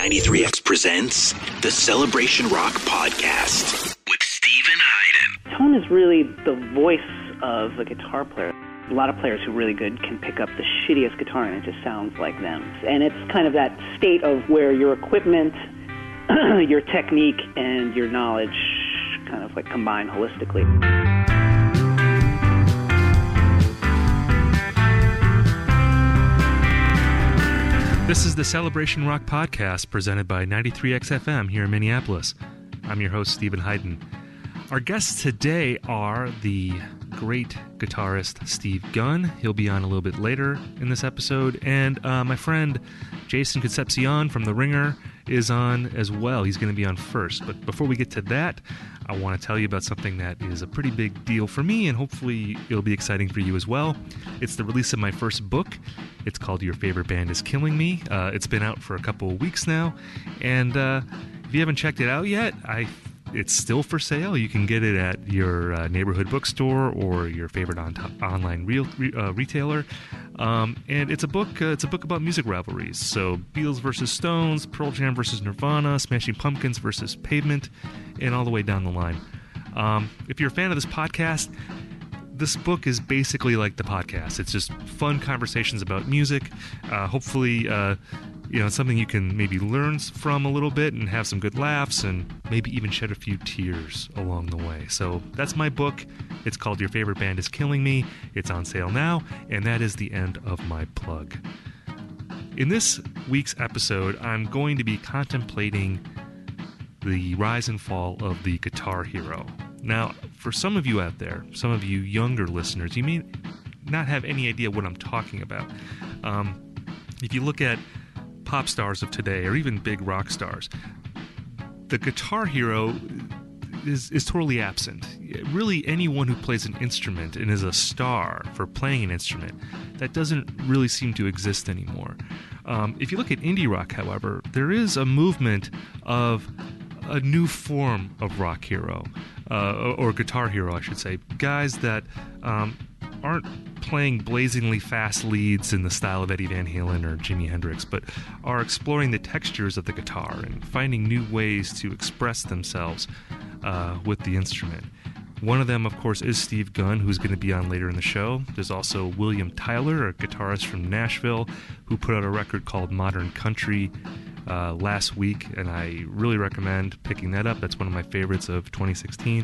93X presents the Celebration Rock Podcast with Steven Hyden. Tone is really the voice of a guitar player. A lot of players who are really good can pick up the shittiest guitar and it just sounds like them. And it's kind of that state of where your equipment, your technique, and your knowledge kind of like combine holistically. This is the Celebration Rock Podcast presented by 93X FM here in Minneapolis. I'm your host, Steven Hyden. Our guests today are the great guitarist Steve Gunn. He'll be on a little bit later in this episode. And my friend Jason Concepcion from The Ringer is on as well. He's going to be on first. But before we get to that, I want to tell you about something that is a pretty big deal for me, and hopefully it'll be exciting for you as well. It's the release of my first book. It's called Your Favorite Band Is Killing Me. It's been out for a couple of weeks now, and if you haven't checked it out yet, it's still for sale. You can get it at your neighborhood bookstore or your favorite online retailer. And it's a book. It's a book about music rivalries. So Beatles versus Stones, Pearl Jam versus Nirvana, Smashing Pumpkins versus Pavement, and all the way down the line. If you're a fan of this podcast, this book is basically like the podcast. It's just fun conversations about music. Hopefully, it's something you can maybe learn from a little bit and have some good laughs and maybe even shed a few tears along the way. So that's my book. It's called Your Favorite Band Is Killing Me. It's on sale now, and that is the end of my plug. In this week's episode, I'm going to be contemplating the rise and fall of the Guitar Hero. Now, for some of you out there, some of you younger listeners, you may not have any idea what I'm talking about. If you look at pop stars of today, or even big rock stars, the Guitar Hero is totally absent. Really, anyone who plays an instrument and is a star for playing an instrument, that doesn't really seem to exist anymore. If you look at indie rock, however, there is a movement of a new form of rock hero, or guitar hero, I should say. Guys that aren't playing blazingly fast leads in the style of Eddie Van Halen or Jimi Hendrix, but are exploring the textures of the guitar and finding new ways to express themselves with the instrument. One of them, of course, is Steve Gunn, who's going to be on later in the show. There's also William Tyler, a guitarist from Nashville, who put out a record called Modern Country last week, and I really recommend picking that up. That's one of my favorites of 2016.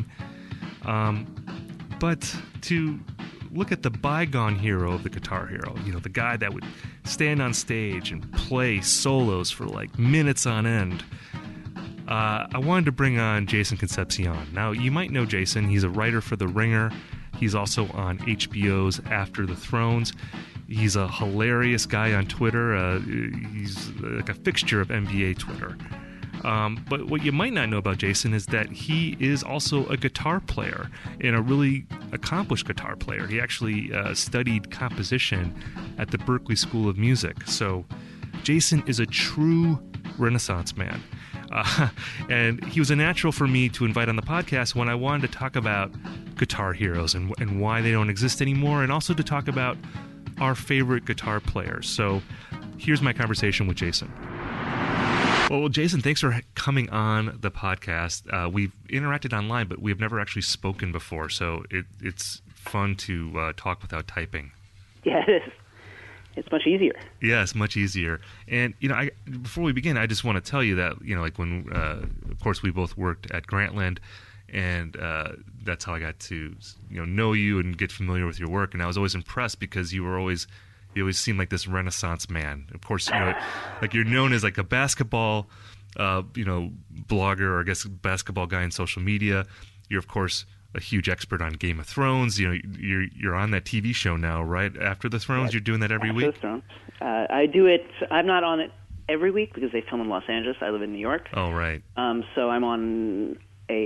But to look at the bygone hero of the Guitar Hero, the guy that would stand on stage and play solos for like minutes on end, I wanted to bring on Jason Concepcion. Now, you might know Jason. He's a writer for The Ringer. He's also on HBO's After the Thrones. He's a hilarious guy on Twitter. He's like a fixture of NBA Twitter. But what you might not know about Jason is that he is also a guitar player, and a really accomplished guitar player. He actually studied composition at the Berklee School of Music. So Jason is a true Renaissance man. And he was a natural for me to invite on the podcast when I wanted to talk about guitar heroes and why they don't exist anymore, and also to talk about our favorite guitar players. So here's my conversation with Jason. Well, Jason, thanks for coming on the podcast. We've interacted online, but we've never actually spoken before, so it's fun to talk without typing. Yeah, it is. It's much easier. Yeah, it's much easier. And, before we begin, I just want to tell you that, when, of course, we both worked at Grantland, and that's how I got to, know you and get familiar with your work. And I was always impressed because you always seemed like this Renaissance man. Of course, like you're known as like a basketball, blogger, or I guess basketball guy in social media. You're, of course, a huge expert on Game of Thrones. You're on that TV show now, right? After the Thrones, you're doing that every week? After the Thrones. I do it. I'm not on it every week because they film in Los Angeles. I live in New York. Oh, right. So I'm on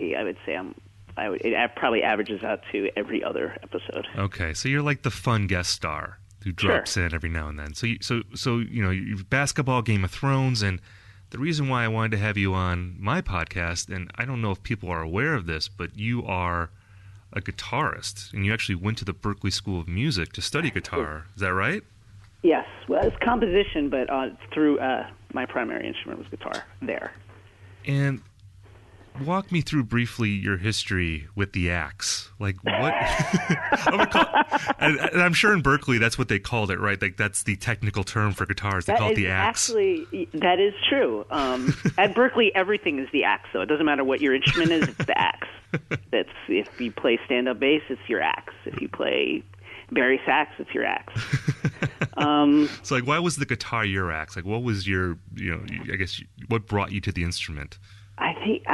it probably averages out to every other episode. Okay, so you're like the fun guest star who drops in every now and then. So you've basketball, Game of Thrones, and the reason why I wanted to have you on my podcast, and I don't know if people are aware of this, but you are a guitarist, and you actually went to the Berklee School of Music to study guitar. Is that right? Yes, well, it's composition, but through my primary instrument was guitar there. And walk me through briefly your history with the axe. Like what? and I'm sure in Berkeley that's what they called it, right? Like that's the technical term for guitars. They call it the axe. Actually, that is true. At Berkeley, everything is the axe. So it doesn't matter what your instrument is; it's the axe. That's if you play stand-up bass, it's your axe. If you play Barry sax, it's your axe. So, like, why was the guitar your axe? Like, what was your, I guess, what brought you to the instrument? I think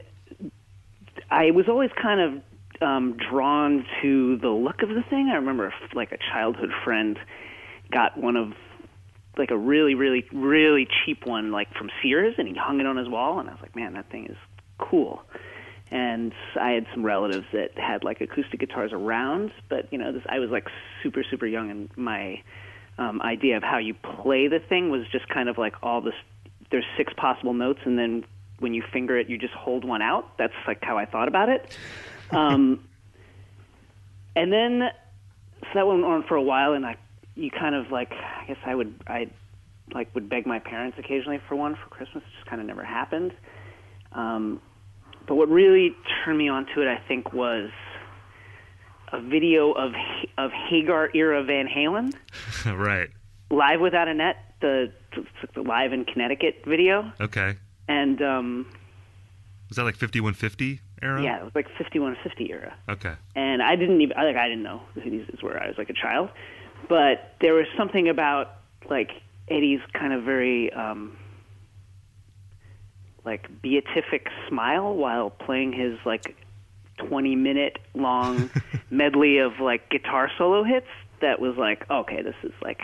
I was always kind of drawn to the look of the thing. I remember, like, a childhood friend got one of, like, a really, really, really cheap one, like, from Sears, and he hung it on his wall, and I was like, man, that thing is cool. And I had some relatives that had, like, acoustic guitars around, but, I was, like, super, super young, and my idea of how you play the thing was just kind of like there's 6 possible notes, and then when you finger it, you just hold one out. That's like how I thought about it. And then, so that went on for a while, and you kind of like, I guess I would beg my parents occasionally for one for Christmas. It just kind of never happened. But what really turned me onto it, I think, was a video of Hagar era Van Halen. Right. Live Without a Net, the Live in Connecticut video. Okay. And was that like 5150 era? Yeah, it was like 5150 era. Okay. And I didn't know who these were. I was like a child, but there was something about like Eddie's kind of very like beatific smile while playing his like 20-minute long medley of like guitar solo hits that was like, okay, this is like,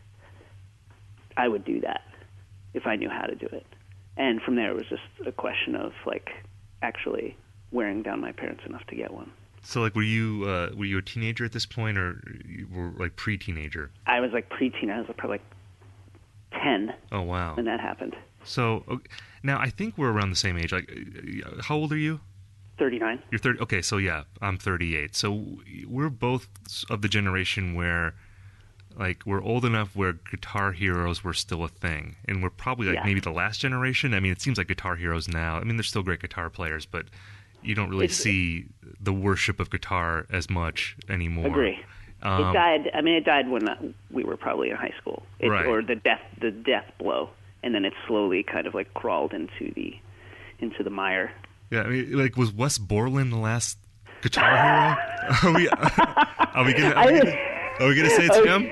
I would do that if I knew how to do it. And from there, it was just a question of like actually wearing down my parents enough to get one. So like, were you a teenager at this point, or you were like pre-teenager? I was like pre-teen. I was probably like 10. Oh wow! When that happened. So now I think we're around the same age. Like, how old are you? 39. You're 30. Okay, so yeah, I'm 38. So we're both of the generation where, like, we're old enough where Guitar Heroes were still a thing, and we're probably like maybe the last generation. I mean, it seems like Guitar Heroes now. I mean, they're still great guitar players, but you don't really see the worship of guitar as much anymore. Agree. It died. I mean, it died when we were probably in high school, right. Or the death blow, and then it slowly kind of like crawled into the mire. Yeah, I mean, like, was Wes Borland the last Guitar Hero? Are we gonna say it's him?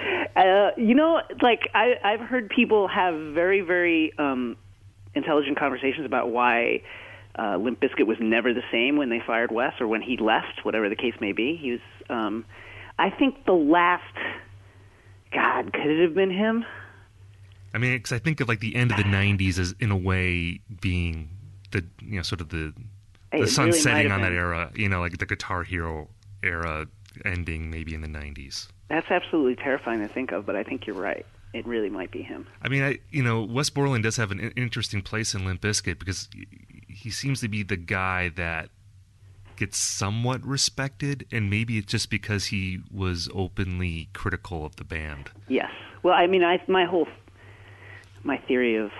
Like I've heard people have very, very intelligent conversations about why Limp Bizkit was never the same when they fired Wes or when he left, whatever the case may be. He was, I think, the last. God, could it have been him? I mean, because I think of like the end of the '90s as in a way being the sort of the sun really setting on that era. Like the Guitar Hero era ending maybe in the '90s. That's absolutely terrifying to think of, but I think you're right. It really might be him. I mean, Wes Borland does have an interesting place in Limp Bizkit because he seems to be the guy that gets somewhat respected, and maybe it's just because he was openly critical of the band. Yes. Well, I mean, my theory of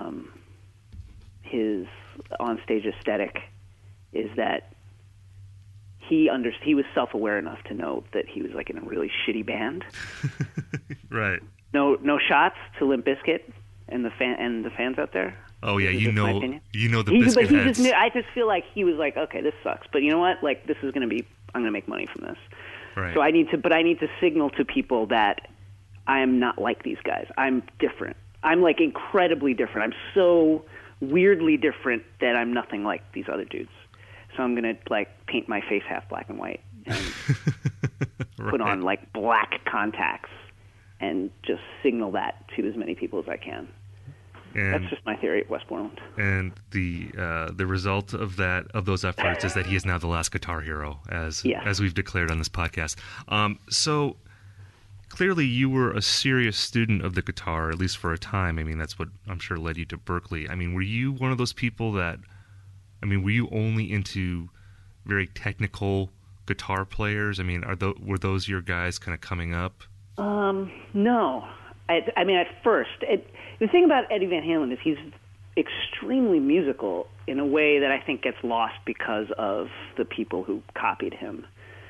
his onstage aesthetic is that he was self-aware enough to know that he was like in a really shitty band. Right. No shots to Limp Bizkit and the fans out there. Oh yeah, the Bizkit heads. I just feel like he was like, okay, this sucks, but you know what? Like, this is I'm gonna make money from this. Right. So I need to signal to people that I am not like these guys. I'm different. I'm like incredibly different. I'm so weirdly different that I'm nothing like these other dudes. So I'm gonna like paint my face half black and white and right. put on like black contacts and just signal that to as many people as I can. And that's just my theory of Wes Borland. And the result of those efforts is that he is now the last Guitar Hero, as we've declared on this podcast. So clearly, you were a serious student of the guitar, at least for a time. I mean, that's what I'm sure led you to Berkeley. I mean, were you one of those people that? I mean, were you only into very technical guitar players? I mean, were those your guys kind of coming up No. I mean, at first, the thing about Eddie Van Halen is he's extremely musical in a way that I think gets lost because of the people who copied him.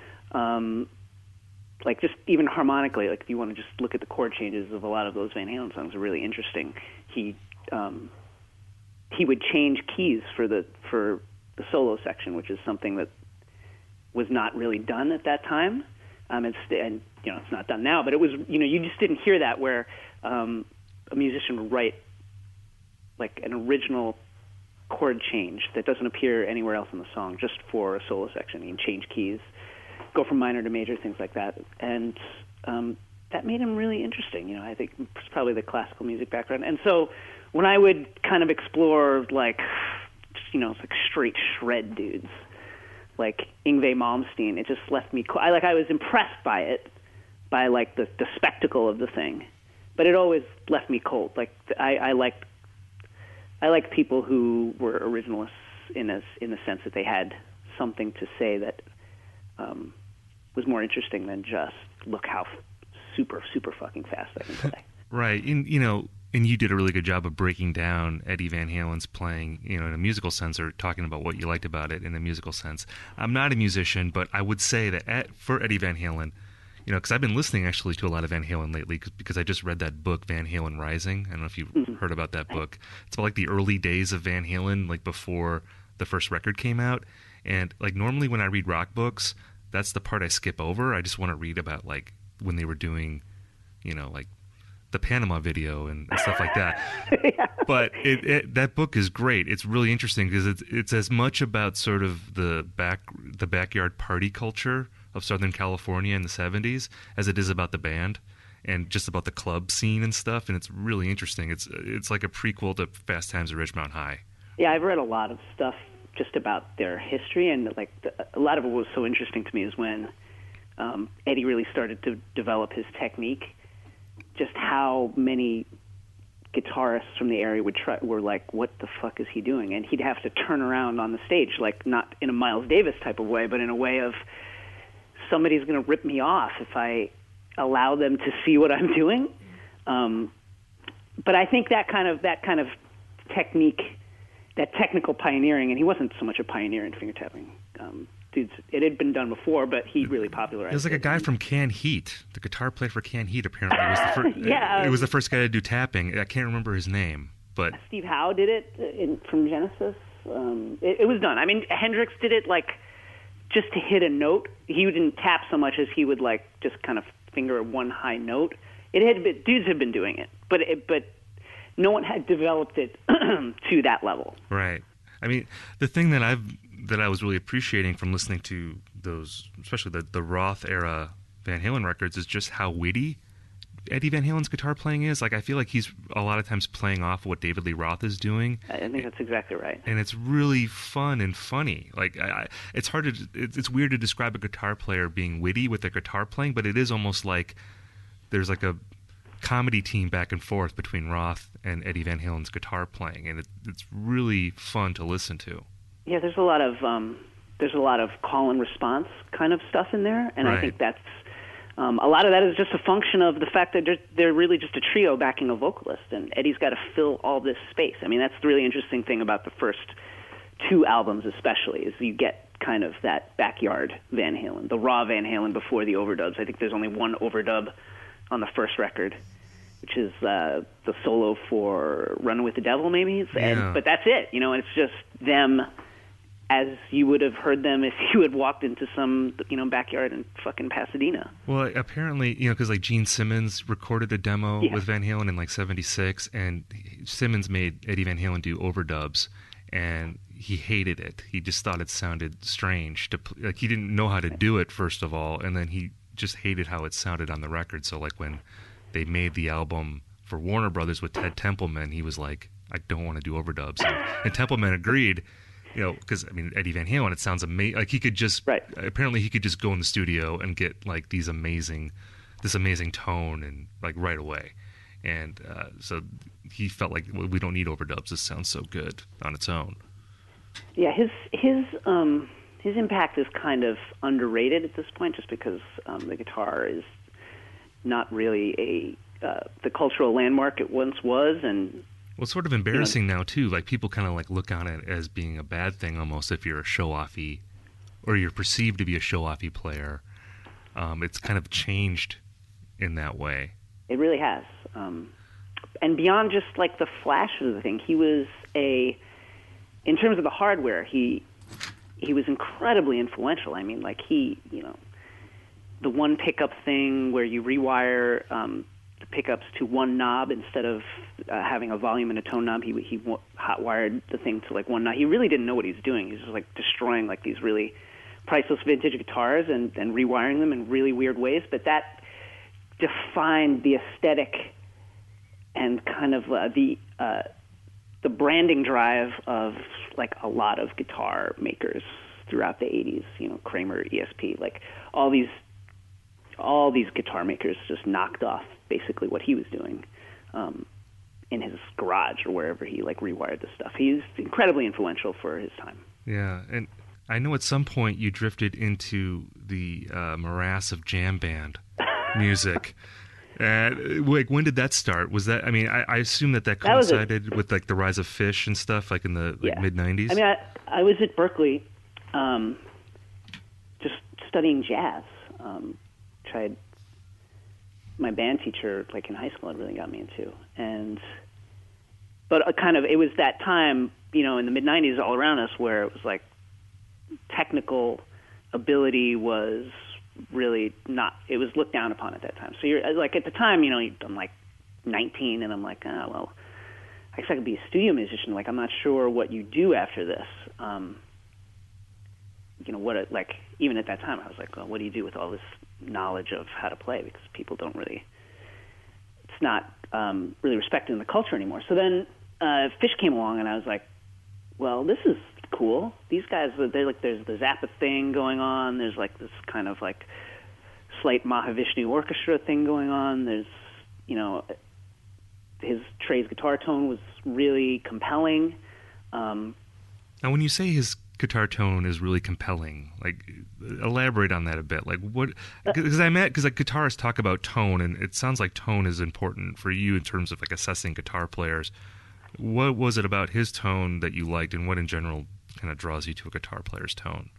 Like just even harmonically, like if you want to just look at the chord changes of a lot of those Van Halen songs, are really interesting. He would change keys for the solo section, which is something that was not really done at that time. And it's not done now, but it was, you just didn't hear that where a musician would write like an original chord change that doesn't appear anywhere else in the song, just for a solo section. He'd change keys, go from minor to major, things like that. And that made him really interesting. I think it's probably the classical music background. And so when I would kind of explore like straight shred dudes, like Yngwie Malmsteen, it just left me I was impressed by it, by like the spectacle of the thing, but it always left me cold. Like I liked people who were originalists in the sense that they had something to say that was more interesting than just look how super fucking fast I can play. Right, and you did a really good job of breaking down Eddie Van Halen's playing, in a musical sense, or talking about what you liked about it in a musical sense. I'm not a musician, but I would say that for Eddie Van Halen, because I've been listening actually to a lot of Van Halen lately, because I just read that book, Van Halen Rising. I don't know if you've heard about that book. It's about like the early days of Van Halen, like before the first record came out. And like normally when I read rock books, that's the part I skip over. I just want to read about like when they were doing, like the Panama video and stuff like that. Yeah. But that book is great. It's really interesting because it's as much about sort of the backyard party culture of Southern California in the 70s as it is about the band and just about the club scene and stuff. And it's really interesting. It's like a prequel to Fast Times at Ridgemont High. Yeah, I've read a lot of stuff just about their history, and like a lot of it was so interesting to me is when Eddie really started to develop his technique. Just how many guitarists from the area were like, what the fuck is he doing? And he'd have to turn around on the stage, like not in a Miles Davis type of way, but in a way of somebody's going to rip me off if I allow them to see what I'm doing. But I think that kind of technique, that technical pioneering, and he wasn't so much a pioneer in finger tapping. Dudes, it had been done before, but he really popularized it. There's like a guy from Can Heat. The guitar player for Can Heat apparently was the first. Yeah, it was the first guy to do tapping. I can't remember his name, but Steve Howe did it from Genesis. It was done. I mean, Hendrix did it like just to hit a note. He didn't tap so much as he would like just kind of finger one high note. Dudes had been doing it, but no one had developed it to that level. Right. I mean, the thing that I was really appreciating from listening to those, especially the Roth era Van Halen records, is just how witty Eddie Van Halen's guitar playing is. Like, I feel like he's a lot of times playing off what David Lee Roth is doing. I think that's exactly right. And it's really fun and funny. Like, it's weird to describe a guitar player being witty with their guitar playing, but it is almost like there's like a comedy team back and forth between Roth and Eddie Van Halen's guitar playing, and it's really fun to listen to. Yeah, there's a lot of call and response kind of stuff in there, and right. I think that's a lot of that is just a function of the fact that they're really just a trio backing a vocalist, and Eddie's got to fill all this space. I mean, that's the really interesting thing about the first two albums, especially, is you get kind of that backyard Van Halen, the raw Van Halen before the overdubs. I think there's only one overdub on the first record, which is the solo for Run with the Devil, maybe. But that's it, and it's just them as you would have heard them if you had walked into some, backyard in fucking Pasadena. Well, apparently, because like Gene Simmons recorded a demo with Van Halen in like '76, and Simmons made Eddie Van Halen do overdubs, and he hated it. He just thought it sounded strange. He didn't know how to do it, first of all, and then he just hated how it sounded on the record. So like when they made the album for Warner Brothers with Ted Templeman, he was like, I don't want to do overdubs. And Templeman agreed, because, Eddie Van Halen, it sounds amazing. Like he could just, apparently he could just go in the studio and get like this amazing tone and like right away. And so he felt like, well, we don't need overdubs. This sounds so good on its own. Yeah, his impact is kind of underrated at this point, just because the guitar is not really the cultural landmark it once was. And well, it's sort of embarrassing now too. Like people kind of like look on it as being a bad thing almost if you're a show-offy, or you're perceived to be a show-offy player. It's kind of changed in that way. It really has. And beyond just like the flash of the thing, he was in terms of the hardware, he was incredibly influential. I mean, like the one pickup thing where you rewire the pickups to one knob instead of having a volume and a tone knob. He hot-wired the thing to like one knob. He really didn't know what he was doing. He was just like destroying like these really priceless vintage guitars and rewiring them in really weird ways. But that defined the aesthetic and kind of the branding drive of like a lot of guitar makers throughout the 80s. Kramer, ESP, like all these guitar makers just knocked off basically what he was doing in his garage or wherever he like rewired the stuff. He's incredibly influential for his time. Yeah, and I know at some point you drifted into the morass of jam band music. Like, when did that start? Was that? I mean, I assume that coincided with like the rise of Phish and stuff, like in the mid '90s. I mean, I was at Berkeley, just studying jazz. Tried. My band teacher, like in high school, it really got me into, but it was that time, in the mid '90s, all around us, where it was like technical ability was really not, it was looked down upon at that time. So you're like, at the time, I'm like 19 and I'm like, well, I guess I could be a studio musician. Like, I'm not sure what you do after this. Even at that time I was like, well, what do you do with all this knowledge of how to play? Because people don't really, it's not really respected in the culture anymore. So then Phish came along and I was like, well, this is cool. These guys, they're like, there's the Zappa thing going on. There's like this kind of like slight Mahavishnu orchestra thing going on. There's, Trey's guitar tone was really compelling. Now, when you say his guitar tone is really compelling, like, elaborate on that a bit. Like, what? Because like guitarists talk about tone, and it sounds like tone is important for you in terms of like assessing guitar players. What was it about his tone that you liked, and what in general kind of draws you to a guitar player's tone?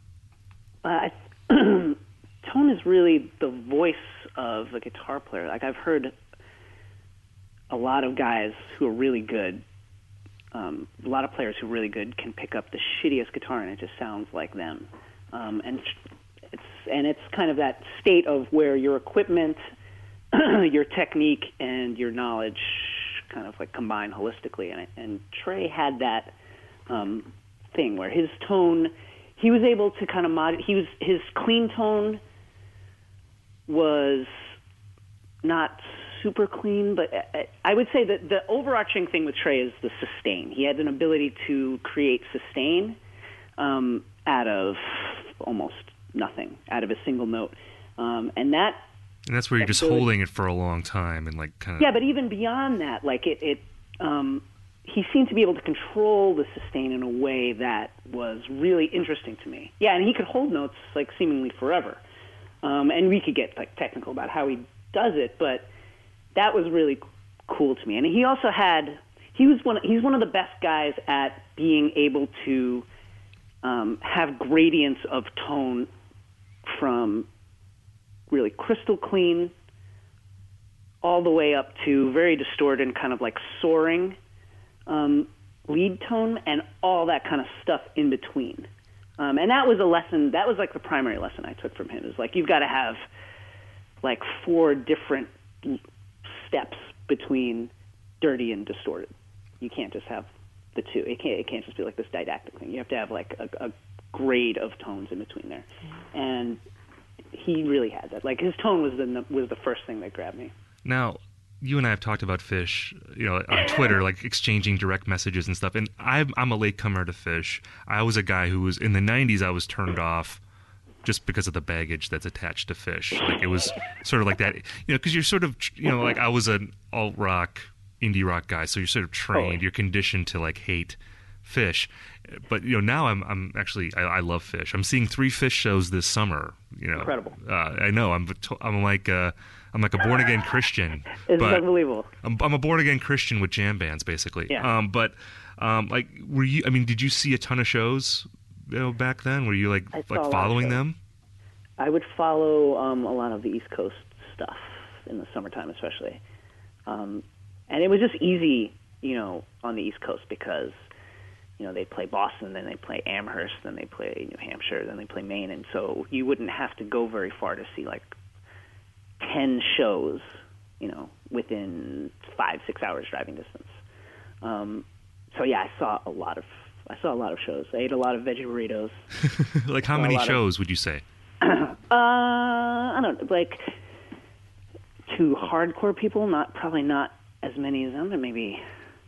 Tone is really the voice of a guitar player. Like, I've heard a lot of guys who are really good, a lot of players who are really good can pick up the shittiest guitar and it just sounds like them. And it's kind of that state of where your equipment, your technique, and your knowledge kind of like combine holistically. And Trey had that thing where his tone, he was able to kind of his clean tone was not super clean, but I would say that the overarching thing with Trey is the sustain. He had an ability to create sustain out of almost nothing, out of a single note, and that's where you're just holding it for a long time and like kind of. Yeah, but even beyond that, like he seemed to be able to control the sustain in a way that was really interesting to me. Yeah, and he could hold notes like seemingly forever, and we could get like technical about how he does it, but that was really cool to me. And he also he's one of the best guys at being able to have gradients of tone from really crystal clean all the way up to very distorted and kind of like soaring lead tone and all that kind of stuff in between. And that was a lesson, that was like the primary lesson I took from him, is like, you've got to have like 4 different steps between dirty and distorted. You can't just have the two. It can't just be like this didactic thing. You have to have like a grade of tones in between there. And he really had that. Like, his tone was the first thing that grabbed me. Now, you and I have talked about Phish, on Twitter, like exchanging direct messages and stuff. And I'm a latecomer to Phish. I was a guy who was in the '90s. I was turned off just because of the baggage that's attached to Phish. Like, it was sort of like that, because you're sort of, like, I was an alt rock, indie rock guy, so you're sort of trained, you're conditioned to like hate Phish. But now I'm actually I love Phish. I'm seeing 3 Phish shows this summer. Incredible. I know. I'm like I'm like a born again Christian. It's unbelievable. I'm a born again Christian with jam bands, basically. Yeah. Like, were you? I mean, did you see a ton of shows, back then? Were you like following them? I would follow a lot of the East Coast stuff in the summertime, especially, and it was just easy, on the East Coast because, they play Boston, then they play Amherst, then they play New Hampshire, then they play Maine, and so you wouldn't have to go very far to see like 10 shows, within 5-6 hours driving distance. So yeah, I saw a lot of shows. I ate a lot of veggie burritos. Like how many shows would you say? I don't know, like to hardcore people, probably not as many as them, but maybe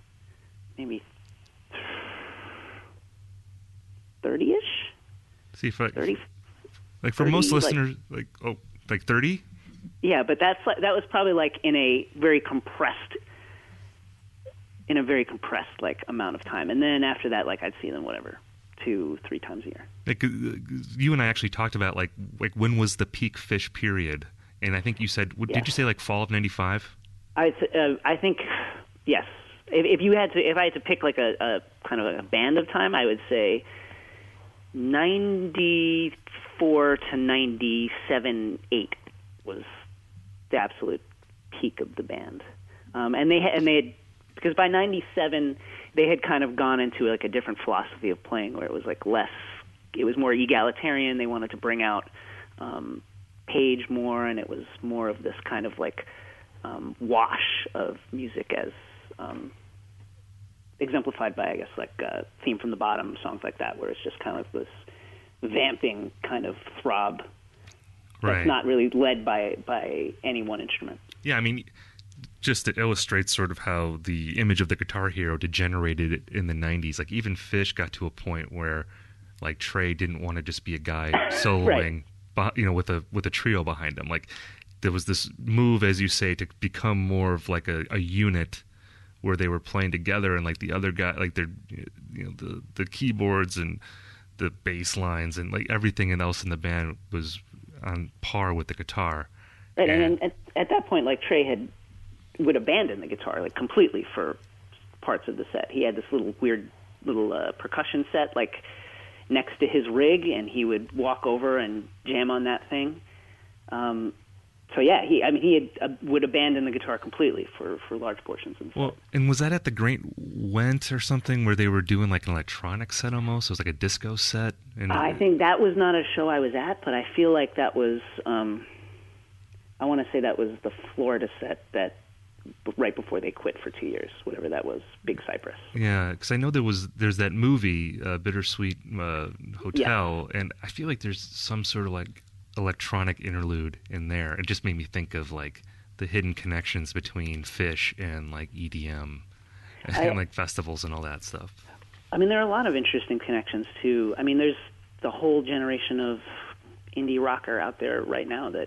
30-ish. See if 30. Like for 30, most listeners, like 30. Yeah, but that was probably like in a very compressed like amount of time, and then after that, like I'd see them 2-3 times a year. Like, you and I actually talked about like when was the peak Phish period, and I think you said, did you say like fall of '95? I think yes. If I had to pick like a kind of a band of time, I would say 94 to 97, 8 was the absolute peak of the band, and they had because by 97 they had kind of gone into like a different philosophy of playing where it was like it was more egalitarian. They wanted to bring out Page more, and it was more of this kind of like wash of music as exemplified by, I guess, like Theme from the Bottom, songs like that, where it's just kind of this vamping kind of throb that's not really led by any one instrument. Yeah, I mean, just to illustrate sort of how the image of the Guitar Hero degenerated in the 90s. Like even Phish got to a point where like Trey didn't want to just be a guy soloing, with a trio behind him. Like there was this move, as you say, to become more of like a unit where they were playing together, and like the other guy, like they're, the keyboards and the bass lines and like everything else in the band was on par with the guitar. Right, and at that point, like Trey would abandon the guitar like completely for parts of the set. He had this weird percussion set like next to his rig, and he would walk over and jam on that thing. So yeah, he would abandon the guitar completely for large portions of the set. Well, and was that at the Great Went or something where they were doing like an electronic set almost? It was like a disco set. And I think that was not a show I was at, but I feel like that was. I want to say that was the Florida set that right before they quit for 2 years, whatever that was, Big Cypress. Yeah, because I know there's that movie, Bittersweet Hotel, and I feel like there's some sort of like electronic interlude in there. It just made me think of like the hidden connections between Phish and like EDM and like festivals and all that stuff. I mean, there are a lot of interesting connections too. I mean, there's the whole generation of indie rocker out there right now that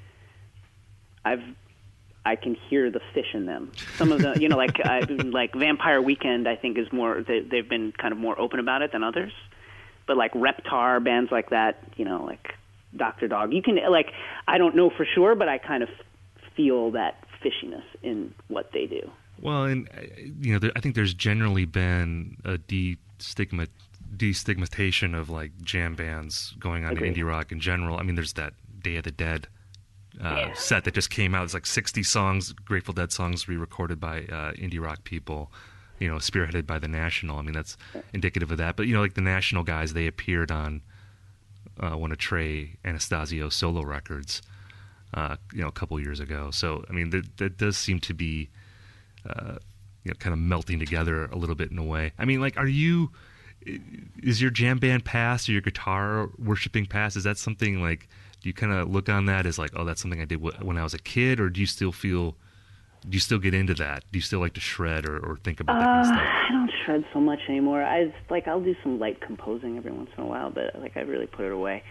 I can hear the Phish in them. Some of the, like Vampire Weekend, I think is more. They've been kind of more open about it than others. But like Reptar, bands like that, like Dr. Dog, you can like. I don't know for sure, but I kind of feel that fishiness in what they do. Well, and I think there's generally been a destigmatization of like jam bands going on in indie rock in general. I mean, there's that Day of the Dead set that just came out. It's like 60 songs, Grateful Dead songs re-recorded by indie rock people, spearheaded by The National. I mean, that's indicative of that. But, like the National guys, they appeared on one of Trey Anastasio solo records, a couple years ago. So, I mean, that does seem to be, kind of melting together a little bit in a way. I mean, like, is your jam band past or your guitar worshiping past, is that something like, do you kind of look on that as like, oh, that's something I did when I was a kid, or do you still get into that? Do you still like to shred or think about that kind of stuff? I don't shred so much anymore. I'll do some light composing every once in a while, but like I really put it away,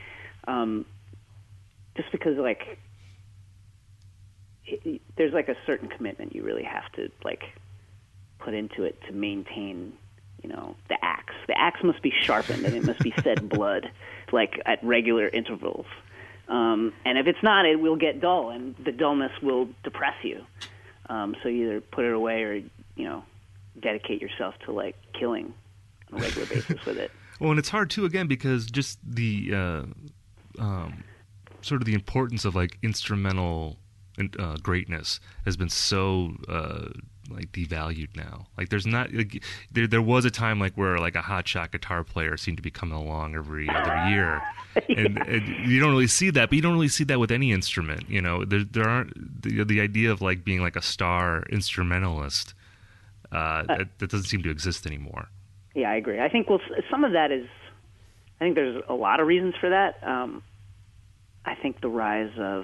just because like there's like a certain commitment you really have to like put into it to maintain, the axe. The axe must be sharpened and it must be fed blood, like at regular intervals. And if it's not, it will get dull, and the dullness will depress you. So you either put it away or, dedicate yourself to, like, killing on a regular basis with it. Well, and it's hard, too, again, because just the sort of the importance of, like, instrumental greatness has been so like devalued now. Like there's not like, there was a time like where like a hotshot guitar player seemed to be coming along every other year, and you don't really see that. But you don't really see that with any instrument. There aren't the idea of like being like a star instrumentalist that doesn't seem to exist anymore. Yeah, I agree. I think some of that is. I think there's a lot of reasons for that. I think the rise of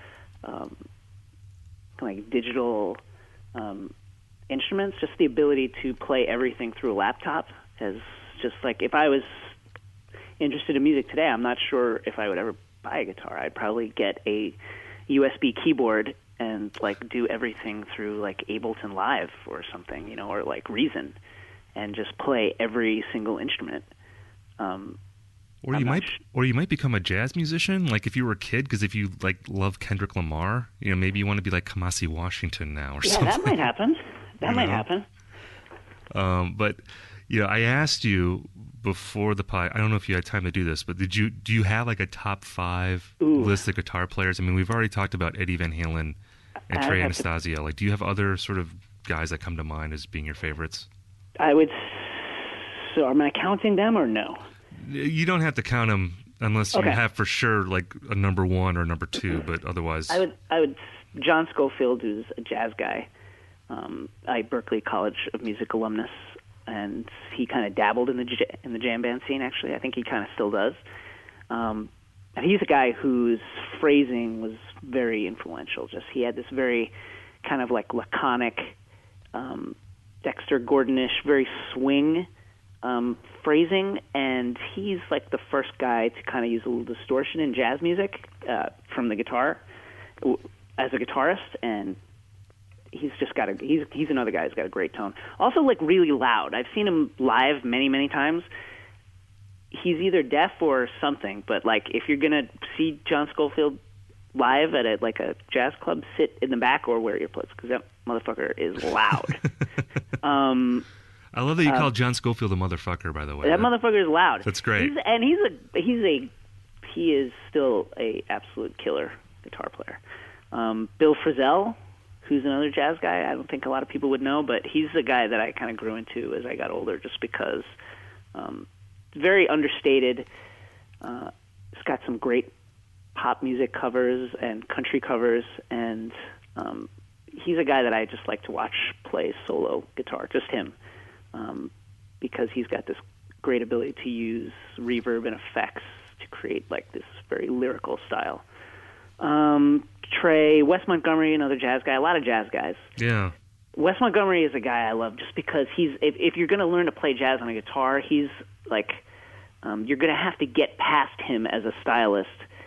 like digital instruments, just the ability to play everything through a laptop, has just like, if I was interested in music today, I'm not sure if I would ever buy a guitar. I'd probably get a USB keyboard and like do everything through like Ableton Live or something, or like Reason, and just play every single instrument. Or you might become a jazz musician, like if you were a kid, because if you like love Kendrick Lamar, maybe you want to be like Kamasi Washington now or something. Yeah, that might happen. That might happen. But I asked you before the pod. I don't know if you had time to do this, but do you have like a top 5 list of guitar players? I mean, we've already talked about Eddie Van Halen and Trey Anastasio. Like, do you have other sort of guys that come to mind as being your favorites? So am I counting them or no? You don't have to count them unless you have for sure like a number 1 or number 2, but otherwise. I would. John Scofield, who's a jazz guy, a Berklee College of Music alumnus, and he kind of dabbled in the jam band scene. Actually, I think he kind of still does. And he's a guy whose phrasing was very influential. Just he had this very kind of like laconic, Dexter Gordon-ish, very swing phrasing, and he's like the first guy to kind of use a little distortion in jazz music from the guitar as a guitarist, and he's just got he's another guy who's got a great tone. Also, like really loud. I've seen him live many times. He's either deaf or something, but like if you're gonna see John Scofield live at a jazz club, sit in the back or wear earplugs, because that motherfucker is loud. I love that you call John Scofield a motherfucker, by the way. That motherfucker is loud. That's great. He is still a absolute killer guitar player. Bill Frisell, who's another jazz guy, I don't think a lot of people would know, but he's the guy that I kind of grew into as I got older, just because very understated. He's got some great pop music covers and country covers, and he's a guy that I just like to watch play solo guitar, just him. Because he's got this great ability to use reverb and effects to create like this very lyrical style. Wes Montgomery, another jazz guy, a lot of jazz guys. Yeah. Wes Montgomery is a guy I love just because if you're going to learn to play jazz on a guitar, he's like, you're going to have to get past him as a stylist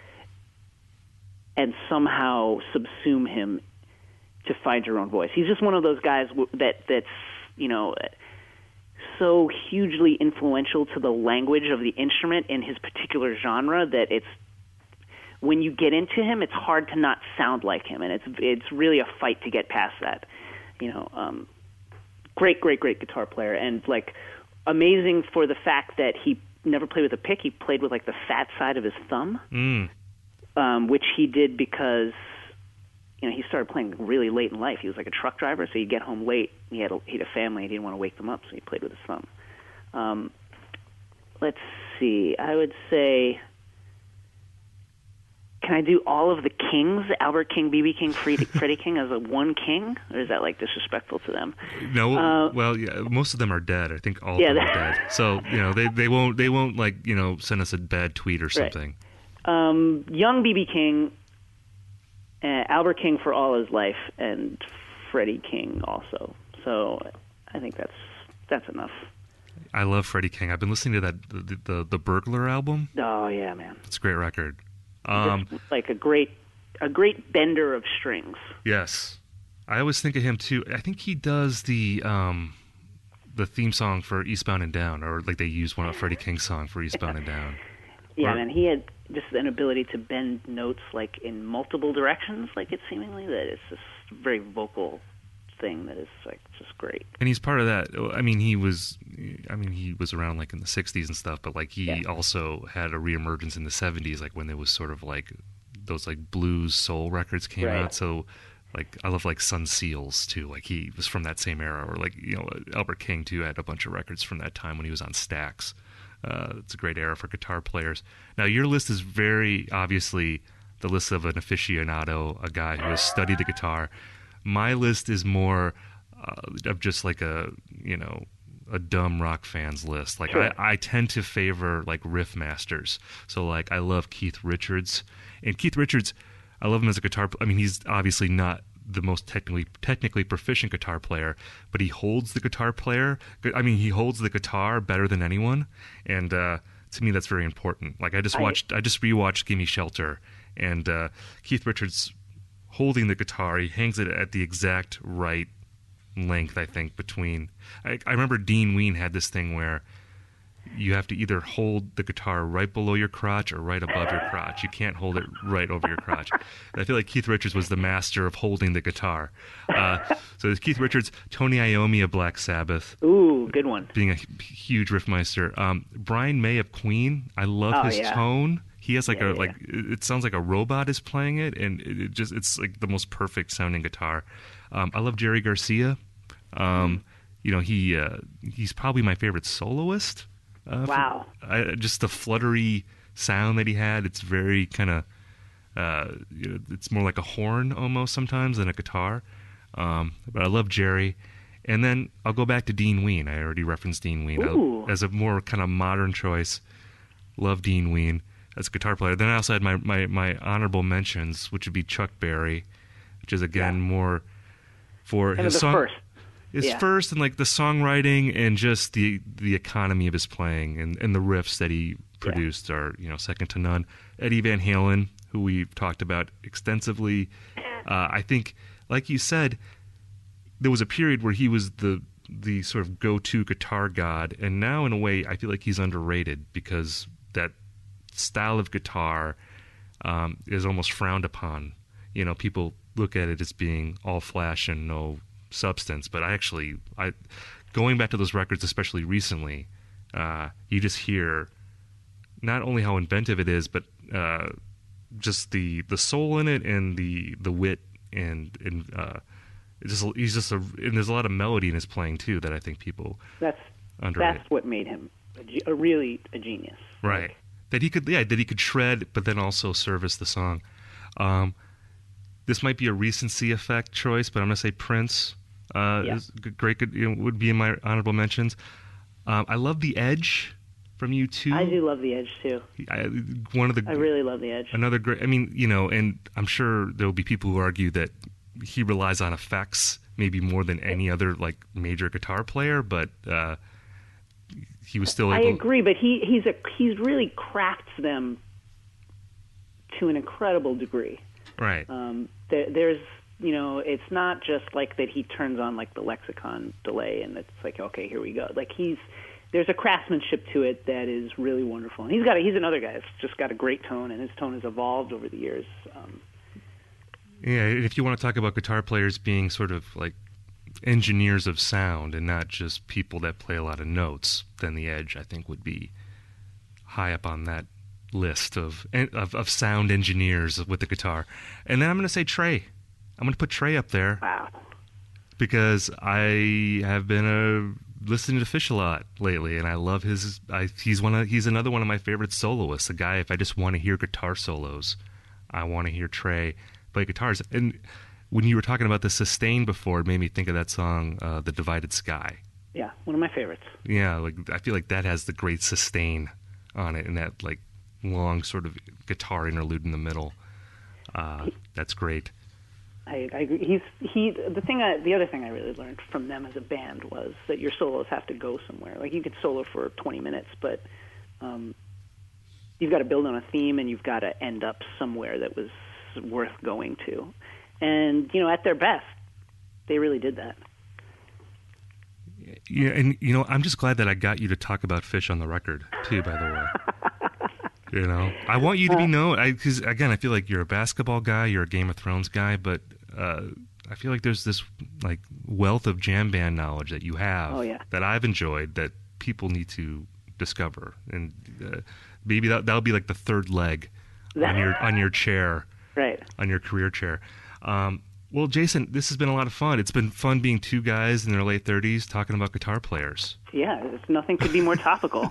and somehow subsume him to find your own voice. He's just one of those guys that's, so hugely influential to the language of the instrument in his particular genre that it's, when you get into him, it's hard to not sound like him, and it's really a fight to get past that. Great guitar player, and like amazing for the fact that he never played with a pick. He played with like the fat side of his thumb, which he did because he started playing really late in life. He was like a truck driver, so he'd get home late. He had a family. He didn't want to wake them up, so he played with his thumb. Let's see. I would say, can I do all of the Kings? Albert King, B.B. King, Freddie King as a one king? Or is that like disrespectful to them? No. Well, yeah, most of them are dead. I think all of them are dead. So they won't like send us a bad tweet or something. Right. Young B.B. King. Albert King for all his life, and Freddie King also. So I think that's enough. I love Freddie King. I've been listening to that the Burglar album. Oh yeah, man, it's a great record. Like a great bender of strings. Yes, I always think of him too. I think he does the theme song for Eastbound and Down, or like they use one of Freddie King's song for Eastbound and Down. Yeah, and he had just an ability to bend notes like in multiple directions, like it seemingly that it's this very vocal thing that is like just great. And he's part of that. I mean, he was around like in the 60s and stuff, but like he also had a reemergence in the 70s, like when there was sort of like those like blues soul records came out. So like I love like Sun Seals too. Like he was from that same era, or like, you know, Albert King too had a bunch of records from that time when he was on Stax. It's a great era for guitar players. Now, your list is very obviously the list of an aficionado, a guy who has studied the guitar. My list is more of just like a dumb rock fan's list. Like I tend to favor like riff masters. So like I love Keith Richards, and Keith Richards, I love him as a guitar. I mean, he's obviously not the most technically proficient guitar player, but he holds the guitar player. I mean, he holds the guitar better than anyone, and to me, that's very important. Like I just rewatched "Gimme Shelter," and Keith Richards holding the guitar, he hangs it at the exact right length, I think, between... I remember Dean Ween had this thing where you have to either hold the guitar right below your crotch or right above your crotch. You can't hold it right over your crotch. And I feel like Keith Richards was the master of holding the guitar. So there's Keith Richards, Tony Iommi of Black Sabbath. Ooh, good one. Being a huge riffmeister. Brian May of Queen, I love his tone. He has like it sounds like a robot is playing it, and it's like the most perfect sounding guitar. I love Jerry Garcia. You know, he's probably my favorite soloist. Wow. Just the fluttery sound that he had. It's very kind of, it's more like a horn almost sometimes than a guitar. But I love Jerry. And then I'll go back to Dean Ween. I already referenced Dean Ween. As a more kind of modern choice, love Dean Ween as a guitar player. Then I also had my honorable mentions, which would be Chuck Berry, which is again more for kind his of song. First. His first, and like the songwriting and just the economy of his playing and the riffs that he produced are, you know, second to none. Eddie Van Halen, who we've talked about extensively. I think, like you said, there was a period where he was the sort of go-to guitar god, and now in a way I feel like he's underrated because that style of guitar is almost frowned upon. You know, people look at it as being all flash and no substance, but I going back to those records, especially recently, you just hear not only how inventive it is, but just the soul in it and the wit and there's a lot of melody in his playing too that I think people underrate. That's what made him really a genius. Right. That he could shred, but then also service the song. This might be a recency effect choice, but I'm going to say Prince is great. Would be in my honorable mentions. I love The Edge from U2. I do love The Edge too. I really love The Edge. Another great. I mean, you know, and I'm sure there will be people who argue that he relies on effects maybe more than any other like major guitar player, but he was still able. I agree, but he's really crafts them to an incredible degree. Right. There's, you know, it's not just like that he turns on like the lexicon delay and it's like, okay, here we go. Like there's a craftsmanship to it that is really wonderful. And he's another guy that's just got a great tone, and his tone has evolved over the years. Yeah, if you want to talk about guitar players being sort of like engineers of sound and not just people that play a lot of notes, then The Edge, I think, would be high up on that list of sound engineers with the guitar. And then I'm going to say Trey. I'm going to put Trey up there. Wow. Because I have been listening to Fish a lot lately, and I love his. He's another one of my favorite soloists. A guy, if I just want to hear guitar solos, I want to hear Trey play guitars. And when you were talking about the sustain before, it made me think of that song, "The Divided Sky." Yeah, one of my favorites. Yeah, like I feel like that has the great sustain on it, and that like long sort of guitar interlude in the middle. That's great. I agree. The other thing I really learned from them as a band was that your solos have to go somewhere. Like you could solo for 20 minutes, but you've got to build on a theme, and you've got to end up somewhere that was worth going to. And you know, at their best, they really did that. Yeah, and you know, I'm just glad that I got you to talk about Fish on the record too. By the way, You know, I want you to be known, because again, I feel like you're a basketball guy, you're a Game of Thrones guy, but I feel like there's this like wealth of jam band knowledge that you have that I've enjoyed that people need to discover, and maybe that'll be like the third leg on your chair, right? On your career chair. Well, Jason, this has been a lot of fun. It's been fun being two guys in their late 30s talking about guitar players. Yeah, nothing could be more topical.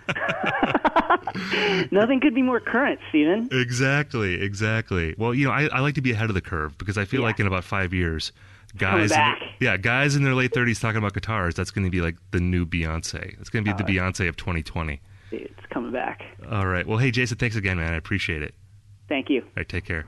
Nothing could be more current, Stephen. Exactly. Well, you know, I like to be ahead of the curve because I feel like in about 5 years, guys in their late 30s talking about guitars, that's going to be like the new Beyonce. It's going to be the Beyonce of 2020. It's coming back. All right. Well, hey, Jason, thanks again, man. I appreciate it. Thank you. All right, take care.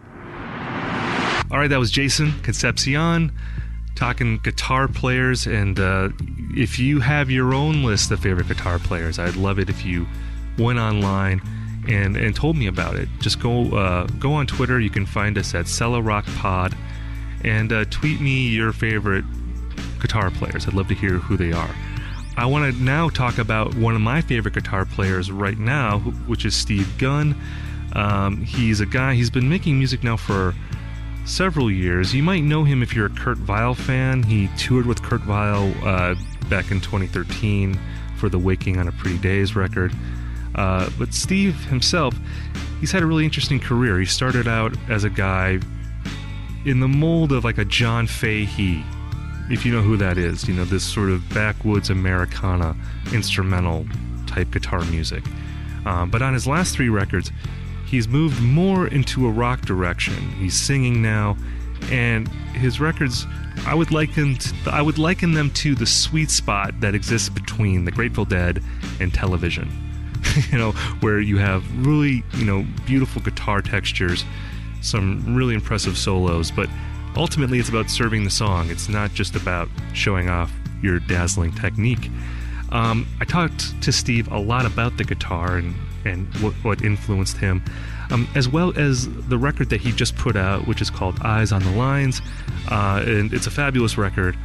All right, that was Jason Concepcion talking guitar players, and if you have your own list of favorite guitar players, I'd love it if you went online and told me about it. Just go on Twitter. You can find us at CellaRockPod, and tweet me your favorite guitar players. I'd love to hear who they are. I want to now talk about one of my favorite guitar players right now, which is Steve Gunn. He's a guy, he's been making music now for several years. You might know him if you're a Kurt Weill fan. He toured with Kurt Weill back in 2013 for the Waking on a Pretty Days record. But Steve himself, he's had a really interesting career. He started out as a guy in the mold of like a John Fahey, if you know who that is. You know, this sort of backwoods Americana instrumental type guitar music. But on his last three records, he's moved more into a rock direction. He's singing now, and his records, I would liken them to the sweet spot that exists between the Grateful Dead and television. You know, where you have really, you know, beautiful guitar textures, some really impressive solos, but ultimately it's about serving the song. It's not just about showing off your dazzling technique. I talked to Steve a lot about the guitar and what influenced him, as well as the record that he just put out, which is called Eyes on the Lines, and it's a fabulous record.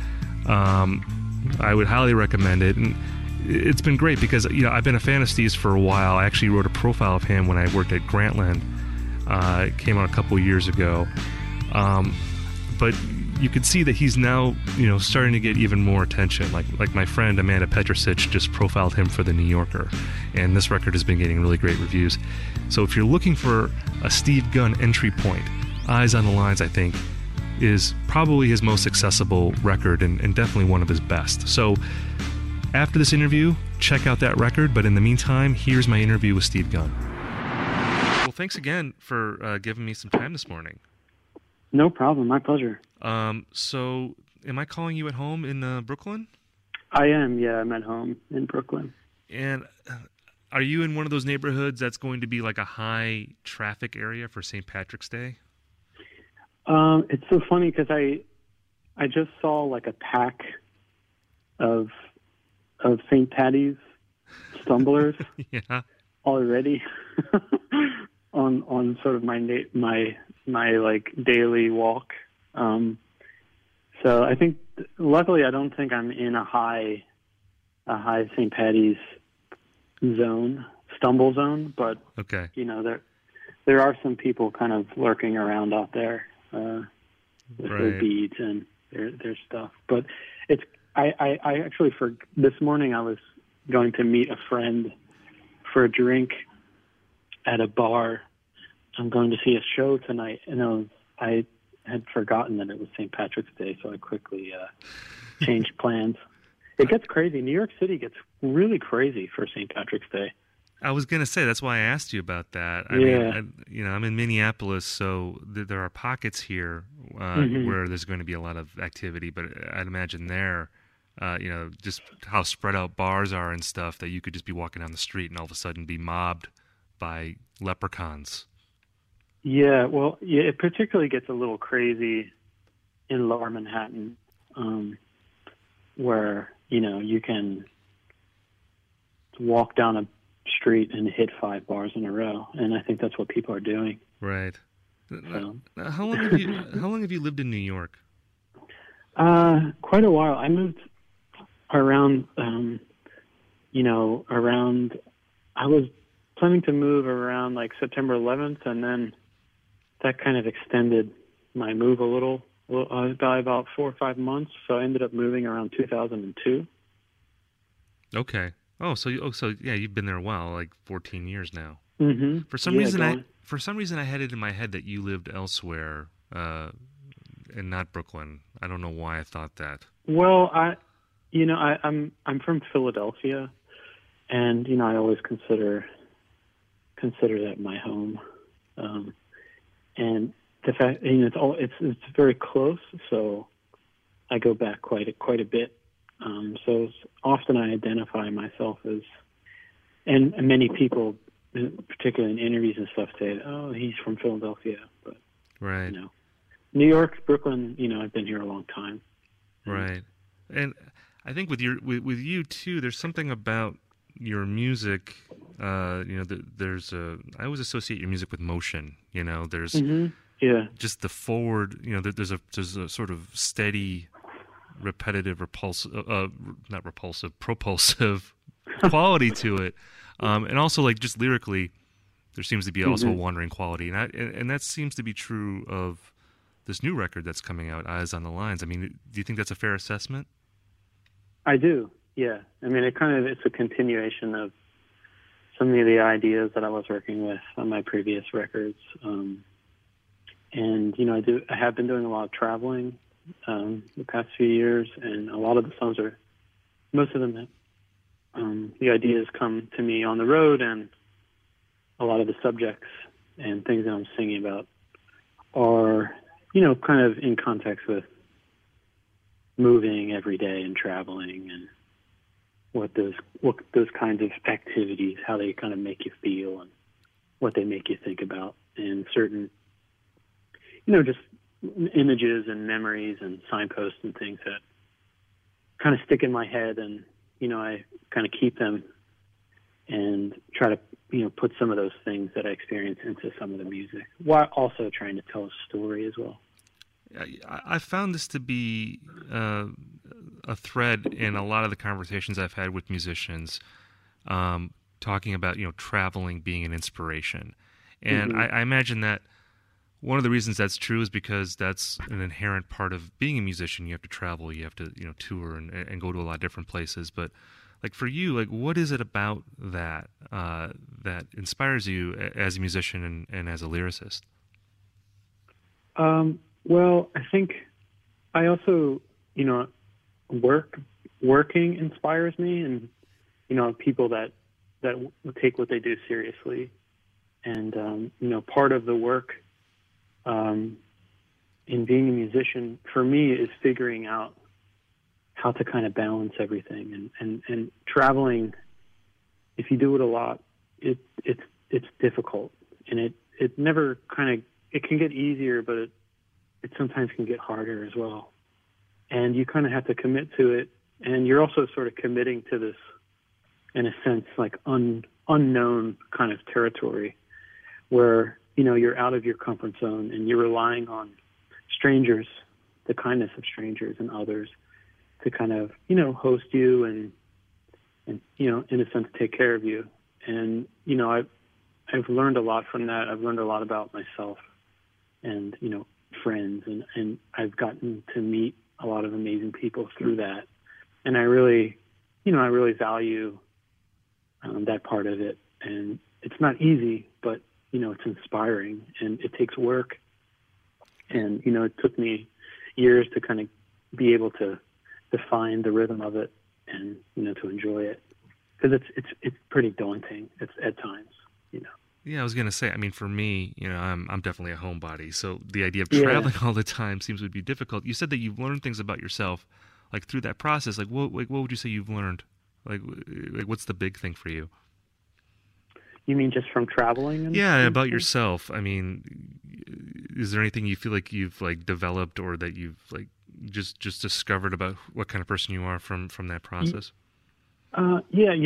I would highly recommend it, and it's been great because, you know, I've been a fan of Steve's for a while. I actually wrote a profile of him when I worked at Grantland. It came out a couple years ago, but you can see that he's now, you know, starting to get even more attention. Like my friend Amanda Petrosic just profiled him for The New Yorker, and this record has been getting really great reviews. So if you're looking for a Steve Gunn entry point, Eyes on the Lines, I think, is probably his most accessible record and definitely one of his best. So after this interview, check out that record, but in the meantime, here's my interview with Steve Gunn. Well, thanks again for giving me some time this morning. No problem. My pleasure. So am I calling you at home in Brooklyn? I am, yeah. I'm at home in Brooklyn. And are you in one of those neighborhoods that's going to be like a high traffic area for St. Patrick's Day? It's so funny because I just saw like a pack of St. Patty's stumblers already on sort of my like daily walk. So I think, luckily, I don't think I'm in a high St. Patty's stumble zone, but okay, you know, there are some people kind of lurking around out there with their beads and their stuff. But I actually, for this morning, I was going to meet a friend for a drink at a bar. I'm going to see a show tonight, and I had forgotten that it was St. Patrick's Day, so I quickly changed plans. It gets crazy. New York City gets really crazy for St. Patrick's Day. I was going to say, that's why I asked you about that. I mean, I'm in Minneapolis, so there are pockets here where there's going to be a lot of activity, but I'd imagine there, just how spread out bars are and stuff, that you could just be walking down the street and all of a sudden be mobbed by leprechauns. Yeah, well, it particularly gets a little crazy in Lower Manhattan, where, you know, you can walk down a street and hit 5 bars in a row, and I think that's what people are doing. Right. So. How long have you lived in New York? Quite a while. I moved around, I was planning to move around like September 11th, and then that kind of extended my move a little by about 4 or 5 months. So I ended up moving around 2002. Okay. So yeah, you've been there a while, like 14 years now. Mm-hmm. For some reason, I had it in my head that you lived elsewhere, and not Brooklyn. I don't know why I thought that. Well, I'm from Philadelphia, and I always consider that my home. And the fact, it's very close, so I go back quite a bit. So often I identify myself as, and many people, particularly in interviews and stuff, say, "Oh, he's from Philadelphia," but right. New York, Brooklyn. I've been here a long time. Right, and I think with you too, there's something about your music. I always associate your music with motion. There's just the forward. There's a sort of steady, repetitive, propulsive quality to it, and also like just lyrically, there seems to be also a wandering quality, and that seems to be true of this new record that's coming out, Eyes on the Lines. I mean, do you think that's a fair assessment? I do. Yeah. I mean, it's a continuation of some of the ideas that I was working with on my previous records. And I have been doing a lot of traveling the past few years, and a lot of the songs most of them, the ideas come to me on the road, and a lot of the subjects and things that I'm singing about are, kind of in context with moving every day and traveling, and what those kinds of activities, how they kind of make you feel, and what they make you think about, and certain, just images and memories and signposts and things that kind of stick in my head, and I kind of keep them and try to put some of those things that I experience into some of the music, while also trying to tell a story as well. I found this to be a thread in a lot of the conversations I've had with musicians, talking about traveling being an inspiration, and I imagine that one of the reasons that's true is because that's an inherent part of being a musician. You have to travel, you have to tour and go to a lot of different places. But like for you, like what is it about that that inspires you as a musician and as a lyricist? Well, I think I also, working inspires me, and, people that take what they do seriously. And, part of the work in being a musician for me is figuring out how to kind of balance everything. And traveling, if you do it a lot, it's difficult. And it never it can get easier, but it sometimes can get harder as well. And you kind of have to commit to it. And you're also sort of committing to this, in a sense, like unknown kind of territory where, you're out of your comfort zone, and you're relying on strangers, the kindness of strangers and others to kind of, host you and, in a sense, take care of you. And, I've learned a lot from that. I've learned a lot about myself and, friends, and I've gotten to meet a lot of amazing people through that. And I really value that part of it. And it's not easy, but, it's inspiring, and it takes work. And, it took me years to kind of be able to define the rhythm of it and, to enjoy it. Because it's pretty daunting at times, Yeah, I was gonna say. I mean, for me, I'm definitely a homebody, so the idea of traveling all the time seems to be difficult. You said that you've learned things about yourself, like through that process. Like, what would you say you've learned? Like what's the big thing for you? You mean just from traveling? About yourself. I mean, is there anything you feel like you've like developed, or that you've like just discovered about what kind of person you are from that process? Some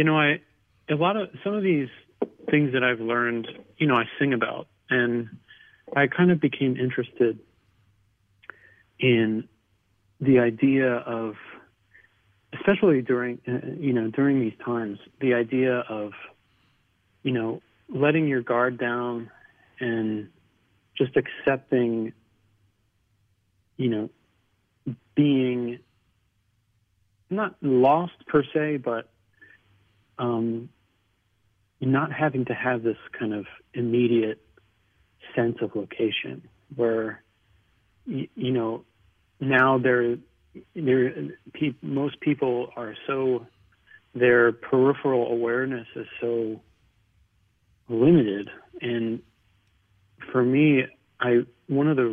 of these things that I've learned, I sing about, and I kind of became interested in the idea of, especially during these times, the idea of, letting your guard down and just accepting, being not lost per se, but not having to have this kind of immediate sense of location where, now most people are so, their peripheral awareness is so limited. And for me, one of the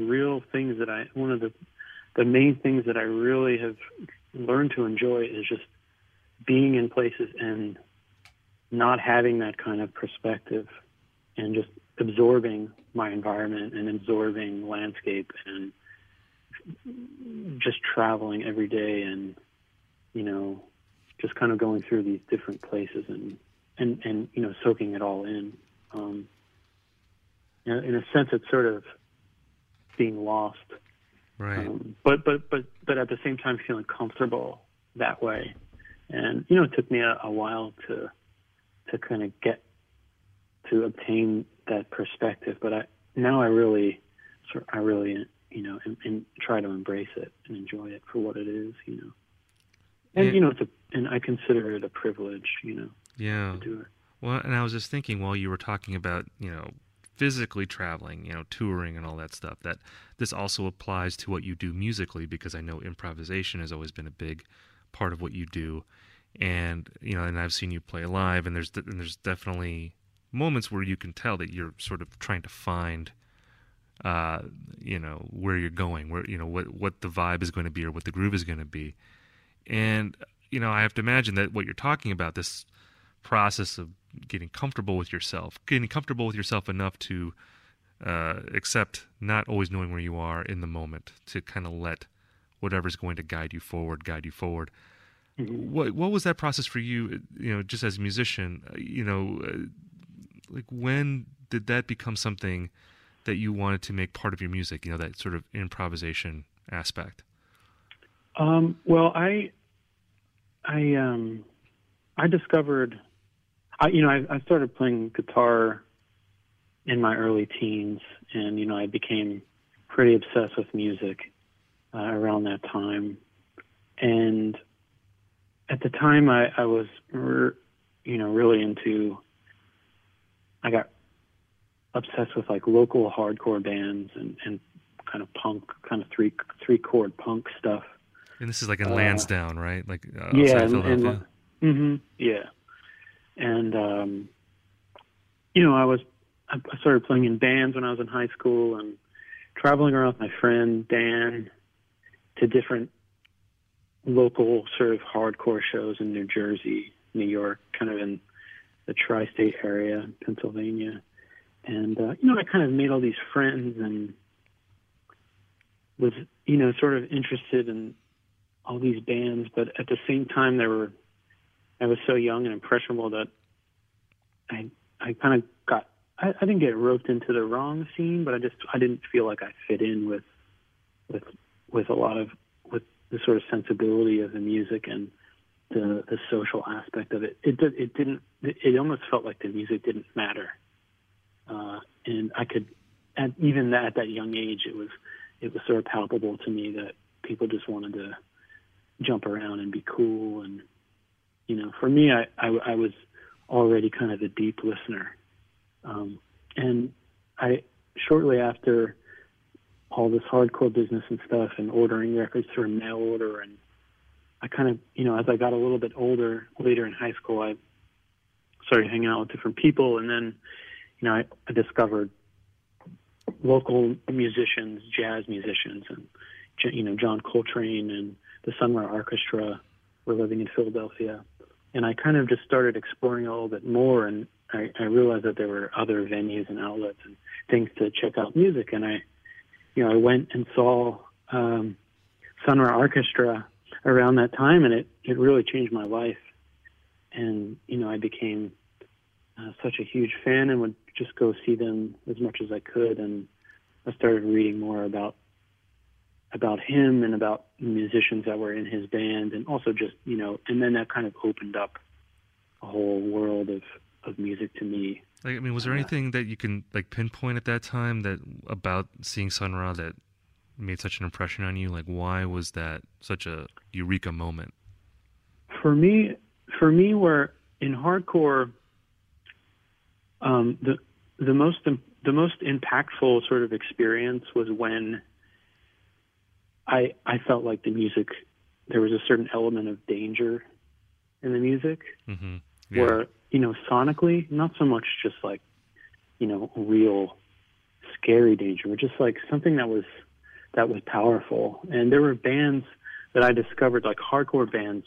main things that I really have learned to enjoy is just being in places and not having that kind of perspective and just absorbing my environment and absorbing landscape and just traveling every day and, just kind of going through these different places and soaking it all in. In a sense, it's sort of being lost. Right. But at the same time feeling comfortable that way. And, it took me a while to kind of get to obtain that perspective. But I really, and try to embrace it and enjoy it for what it is, And, and I consider it a privilege, yeah. to do it. Well, and I was just thinking while you were talking about, physically traveling, touring and all that stuff, that this also applies to what you do musically, because I know improvisation has always been a big part of what you do. And, and I've seen you play live, and there's definitely moments where you can tell that you're sort of trying to find, where you're going, where, what the vibe is going to be or what the groove is going to be. And, I have to imagine that what you're talking about, this process of getting comfortable with yourself enough to accept not always knowing where you are in the moment, to kind of let whatever's going to guide you forward. Mm-hmm. What was that process for you, just as a musician, like when did that become something that you wanted to make part of your music, that sort of improvisation aspect? Well, I discovered, I started playing guitar in my early teens, and, I became pretty obsessed with music around that time. And at the time I was, really into, I got obsessed with like local hardcore bands and kind of punk, kind of three chord punk stuff. And this is like in Lansdowne, right? Like yeah, Philadelphia. Yeah. And I started playing in bands when I was in high school and traveling around with my friend Dan to different local sort of hardcore shows in New Jersey, New York, kind of in the tri-state area, Pennsylvania. And, I kind of made all these friends and was, sort of interested in all these bands. But at the same time, I was so young and impressionable that I kind of got, I didn't get roped into the wrong scene, but I didn't feel like I fit in with a lot of, with the sort of sensibility of the music and the social aspect of it. It almost felt like the music didn't matter. And I could, even at that young age, it was sort of palpable to me that people just wanted to jump around and be cool. And, for me, I was already kind of a deep listener. And I, shortly after all this hardcore business and stuff and ordering records through mail order, and I kind of, as I got a little bit older, later in high school, I started hanging out with different people. And then, I discovered local musicians, jazz musicians, and, John Coltrane and the Sunrise Orchestra were living in Philadelphia. And I kind of just started exploring a little bit more, and I realized that there were other venues and outlets and things to check out music. And I went and saw Sunrise Orchestra around that time, and it really changed my life. And, I became such a huge fan and would just go see them as much as I could. And I started reading more about him and about musicians that were in his band, and also just, and then that kind of opened up a whole world of of music to me. Like, I mean, was there anything that you can like pinpoint at that time that about seeing Sun Ra that made such an impression on you? Like, why was that such a eureka moment? For me, where in hardcore, the most impactful sort of experience was when I felt like the music, there was a certain element of danger in the music, mm-hmm. where, sonically, not so much just like, real scary danger, but just like something that was powerful. And there were bands that I discovered, like hardcore bands,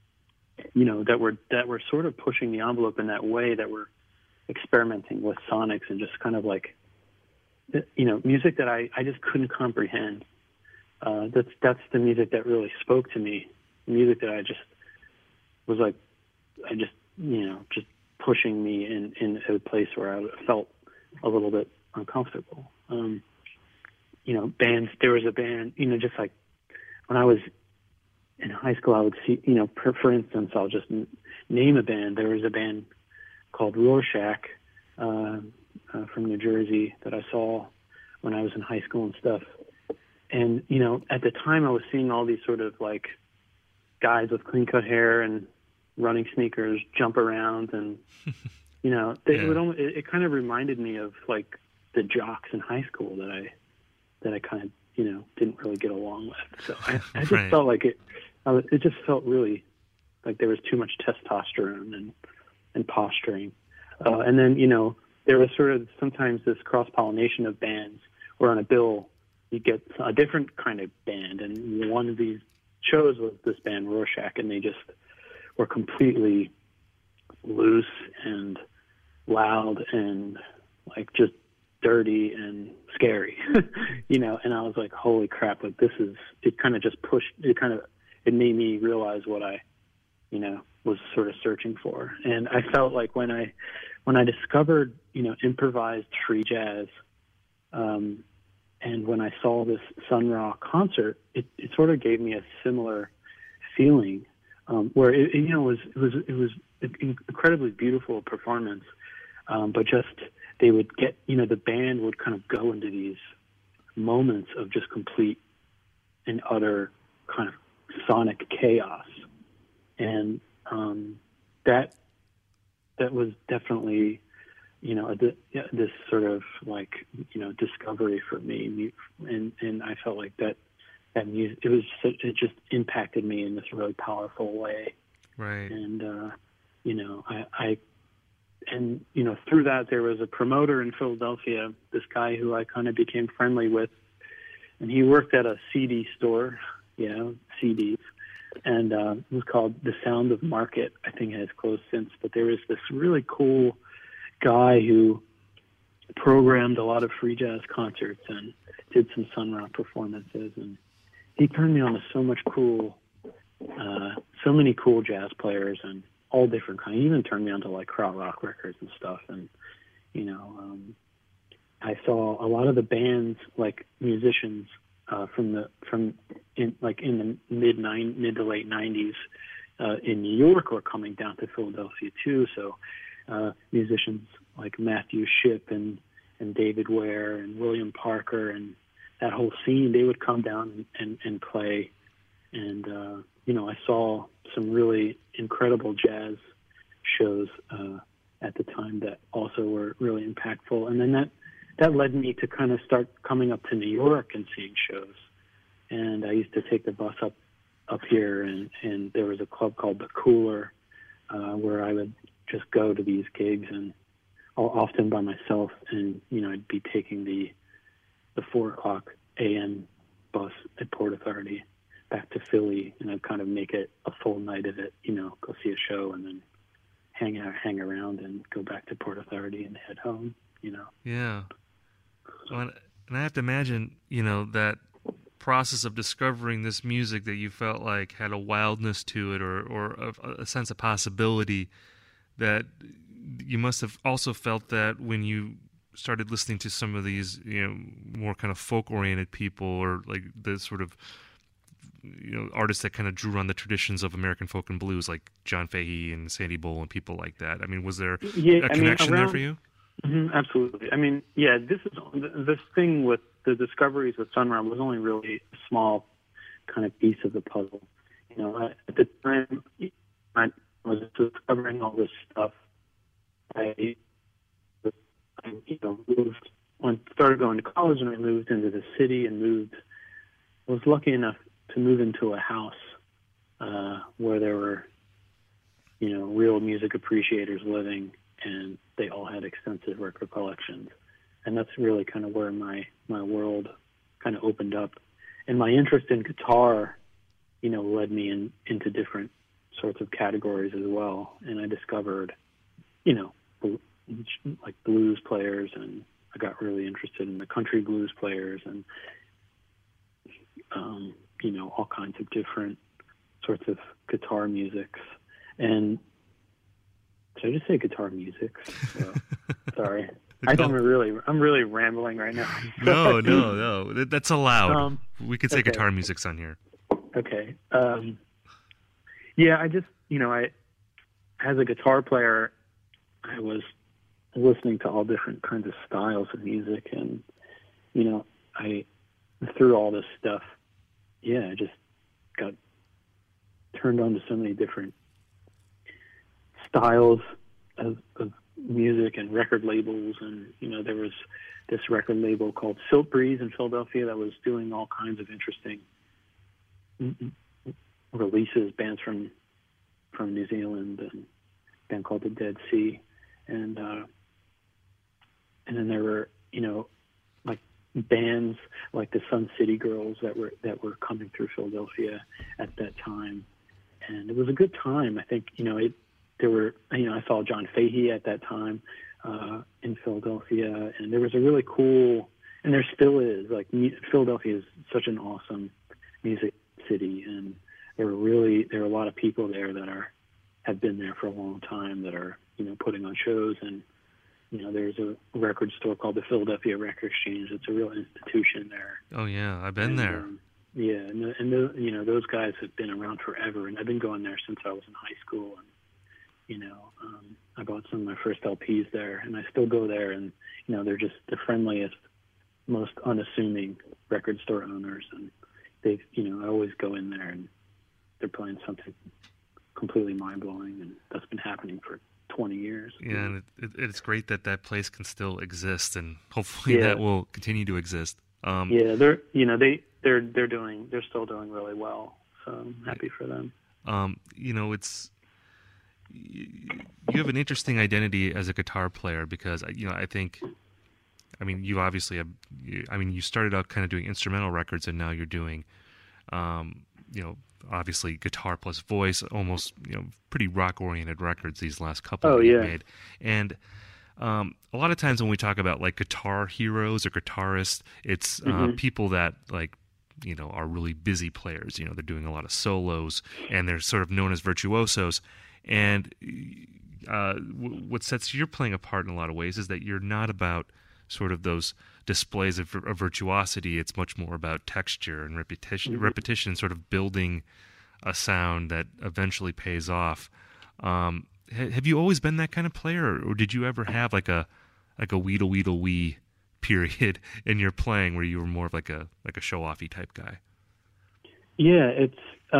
that were sort of pushing the envelope in that way, that were experimenting with sonics and just kind of like, music that I just couldn't comprehend. That's the music that really spoke to me. Music that I just was like, just pushing me in a place where I felt a little bit uncomfortable. Bands, there was a band, just like when I was in high school, I would see, for instance, I'll just name a band. There was a band called Rorschach from New Jersey that I saw when I was in high school and stuff. And, at the time I was seeing all these sort of like guys with clean cut hair and running sneakers jump around, and, it kind of reminded me of like the jocks in high school that I kind of, didn't really get along with. So I just right. felt like it just felt really like there was too much testosterone and posturing. And then, there was sort of sometimes this cross-pollination of bands where on a bill you get a different kind of band. And one of these shows was this band Rorschach, and they just were completely loose and loud and like just dirty and scary, and I was like, holy crap, like it kind of just pushed, it made me realize what I, was sort of searching for. And I felt like when I discovered, improvised free jazz, and when I saw this Sun Ra concert, it sort of gave me a similar feeling, where it was an incredibly beautiful performance, but just they would get, the band would kind of go into these moments of just complete and utter kind of sonic chaos, and that was definitely, this sort of like, discovery for me, and I felt like that music, it just impacted me in this really powerful way, right? And through that there was a promoter in Philadelphia, this guy who I kind of became friendly with, and he worked at a CD store, CDs, and it was called The Sound of Market. I think it has closed since, but there was this really cool guy who programmed a lot of free jazz concerts and did some Sun Ra performances, and he turned me on to so many cool jazz players and all different kinds. He even turned me on to like krautrock records and stuff, and I saw a lot of the bands, like musicians in the mid to late 90s in New York were coming down to Philadelphia too. So musicians like Matthew Shipp and David Ware and William Parker and that whole scene, they would come down and play. And, I saw some really incredible jazz shows at the time that also were really impactful. And then that led me to kind of start coming up to New York and seeing shows. And I used to take the bus up here, and there was a club called The Cooler, where I would just go to these gigs, and often by myself, and I'd be taking the 4:00 a.m. bus at Port Authority back to Philly, and I'd kind of make it a full night of it, go see a show and then hang around and go back to Port Authority and head home, Yeah. Well, and I have to imagine, that process of discovering this music that you felt like had a wildness to it, or a sense of possibility, that you must have also felt that when you started listening to some of these, more kind of folk-oriented people, or like the sort of artists that kind of drew on the traditions of American folk and blues, like John Fahey and Sandy Bull and people like that. I mean, was there a connection there for you? Absolutely. I mean, this thing with the discoveries with Sun Ra was only really a small kind of piece of the puzzle. At the time I was discovering all this stuff, I moved, started going to college, and I moved into the city and was lucky enough to move into a house where there were, real music appreciators living, and they all had extensive record collections. And that's really kind of where my world kind of opened up. And my interest in guitar, led me into different sorts of categories as well. And I discovered, like blues players, and I got really interested in the country blues players, and all kinds of different sorts of guitar musics. And did I just say guitar music? So, sorry. I'm really rambling right now. No. That's allowed. We could say guitar music's on here. Okay. I just, as a guitar player, I was listening to all different kinds of styles of music, and, I, through all this stuff, I just got turned on to so many different styles of music and record labels. And, there was this record label called Silk Breeze in Philadelphia that was doing all kinds of interesting releases, bands from New Zealand, and a band called the Dead Sea. And then there were, like bands like the Sun City Girls that were coming through Philadelphia at that time. And it was a good time. I think, I saw John Fahey at that time in Philadelphia, and there was a really cool, and there still is, like, Philadelphia is such an awesome music city, and there are a lot of people there that have been there for a long time that are, putting on shows. And, there's a record store called the Philadelphia Record Exchange. It's a real institution there. Oh yeah, I've been there. Those guys have been around forever, and I've been going there since I was in high school. And I bought some of my first LPs there, and I still go there, and they're just the friendliest, most unassuming record store owners, and they, I always go in there, and they're playing something completely mind-blowing, and that's been happening for 20 years. Yeah, and it's great that place can still exist, and hopefully that will continue to exist. They're still doing really well, so I'm happy for them. You have an interesting identity as a guitar player, because I think, you obviously have, you started out kind of doing instrumental records, and now you're doing obviously guitar plus voice, almost pretty rock oriented records these last couple that you've made. And a lot of times when we talk about like guitar heroes or guitarists, it's people that are really busy players. They're doing a lot of solos, and they're sort of known as virtuosos. And what sets your playing apart in a lot of ways is that you're not about sort of those displays of virtuosity. It's much more about texture and repetition, sort of building a sound that eventually pays off. Have you always been that kind of player, or did you ever have like a weedle wee period in your playing where you were more of like a show-offy type guy? Yeah, it's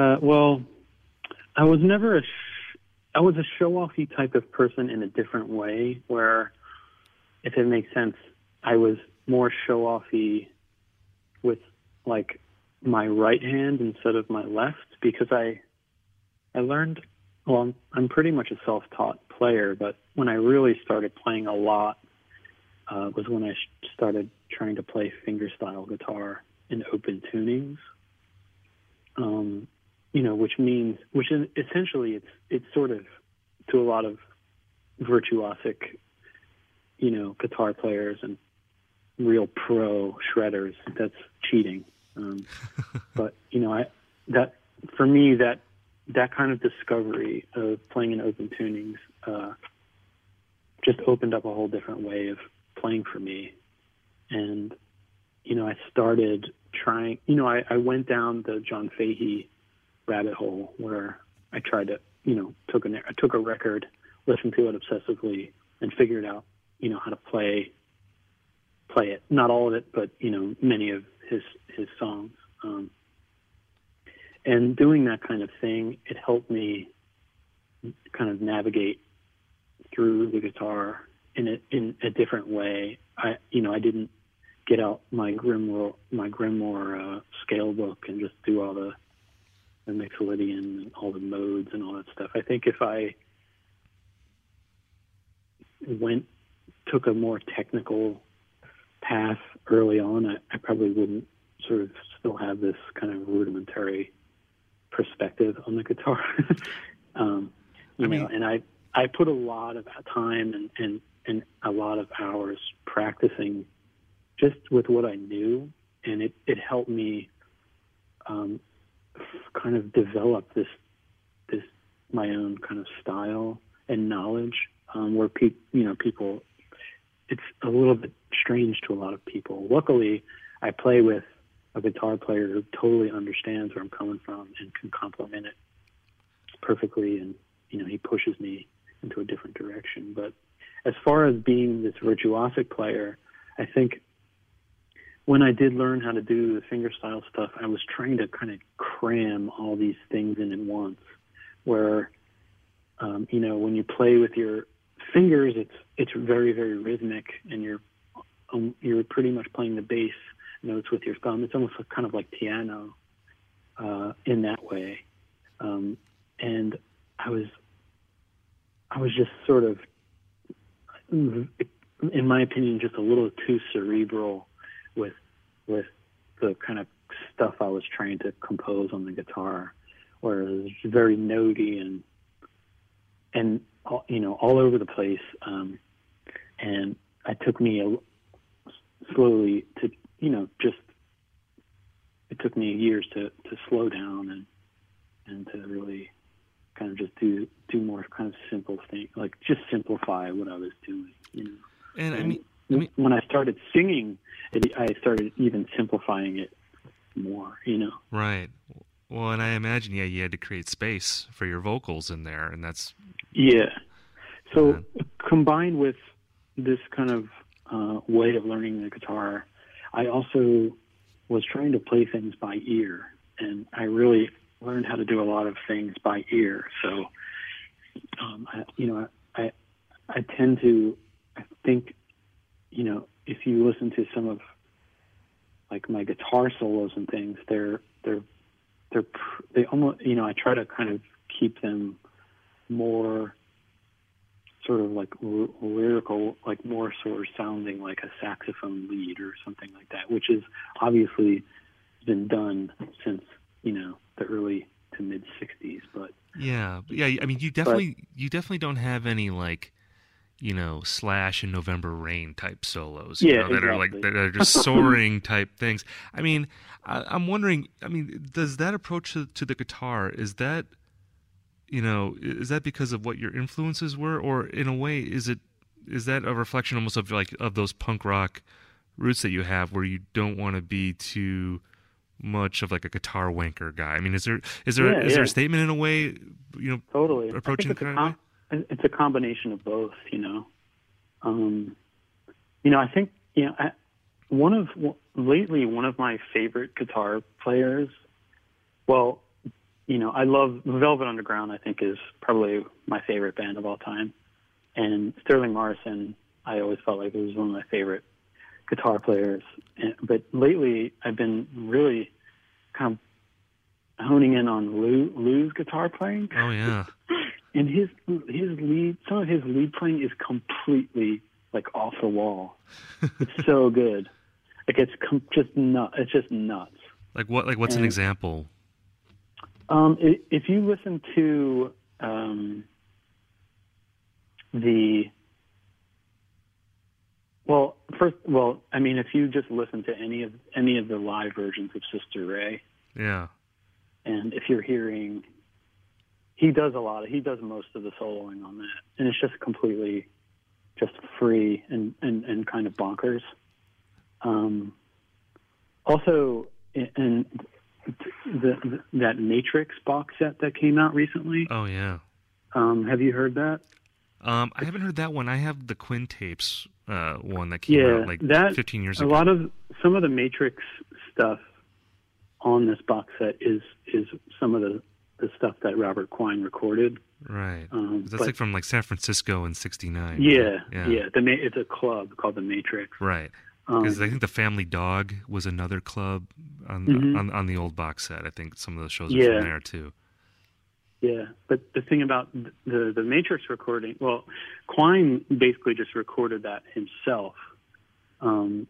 I was never I was a show-offy type of person in a different way, where, if it makes sense, I was more show-offy with like my right hand instead of my left, because I learned, I'm pretty much a self-taught player, but when I really started playing a lot was when I started trying to play fingerstyle guitar in open tunings. Which is essentially it's sort of, to a lot of virtuosic, guitar players and real pro shredders, that's cheating. But for me, that kind of discovery of playing in open tunings just opened up a whole different way of playing for me. And I started trying, I went down the John Fahey rabbit hole where I tried to, I took a record, listened to it obsessively, and figured out, how to play it. Not all of it, but, many of his songs. And doing that kind of thing, it helped me kind of navigate through the guitar in a different way. I didn't get out my Grimoire scale book and just do all the Mixolydian and all the modes and all that stuff. I think if I took a more technical path early on, I probably wouldn't sort of still have this kind of rudimentary perspective on the guitar. And I put a lot of time and a lot of hours practicing just with what I knew, and it helped me kind of develop this my own kind of style and knowledge, where people, it's a little bit strange to a lot of people. Luckily, I play with a guitar player who totally understands where I'm coming from and can complement it perfectly, and he pushes me into a different direction. But as far as being this virtuosic player, I think when I did learn how to do the fingerstyle stuff, I was trying to kind of cram all these things in at once, where when you play with your fingers, it's very, very rhythmic, and you're pretty much playing the bass notes with your thumb. It's almost kind of like piano in that way. And I was just sort of, in my opinion, just a little too cerebral with the kind of stuff I was trying to compose on the guitar, where it was very notey and all over the place. And it took me slowly to, it took me years to slow down and to really kind of just do more kind of simple things, like just simplify what I was doing, And I mean, when I started singing, I started even simplifying it more, Right. Well, and I imagine, you had to create space for your vocals in there, and that's... Yeah. So combined with this kind of way of learning the guitar, I also was trying to play things by ear, and I really learned how to do a lot of things by ear. So, I tend to, I think, if you listen to some of like my guitar solos and things, they almost, I try to kind of keep them more sort of like lyrical, like more sort of sounding like a saxophone lead or something like that, which is obviously been done since, the early to mid 60s. But yeah. I mean, you definitely don't have any like, Slash and November Rain type solos, that are like, that are just soaring type things. I mean, I'm wondering, does that approach to the guitar, is that because of what your influences were, or in a way, is that a reflection almost of like of those punk rock roots that you have, where you don't want to be too much of like a guitar wanker guy? I mean, is there a statement in a way, totally approaching the kind of way? It's a combination of both, I think, lately one of my favorite guitar players, I love Velvet Underground. I think is probably my favorite band of all time, and Sterling Morrison, I always felt like it was one of my favorite guitar players. But lately, I've been really kind of honing in on Lou's guitar playing. Oh yeah, and some of his lead playing is completely like off the wall. It's so good. Like it's just nuts. It's just nuts. Like what? Like what's an example? If you listen to if you just listen to any of the live versions of Sister Ray, yeah, and if you're hearing, he does most of the soloing on that, and it's just completely just free and kind of bonkers. Also, and that Matrix box set that came out recently. Oh yeah. Have you heard that? I haven't heard that one. I have the Quinn tapes one that came out like 15 years ago. Some of the Matrix stuff on this box set is some of the stuff that Robert Quine recorded. Right. That's like from like San Francisco in '69. Yeah. It's a club called the Matrix. Right. Because I think the Family Dog was another club on the old box set. I think some of the shows are from there too. Yeah, but the thing about the Matrix recording, well, Quine basically just recorded that himself, and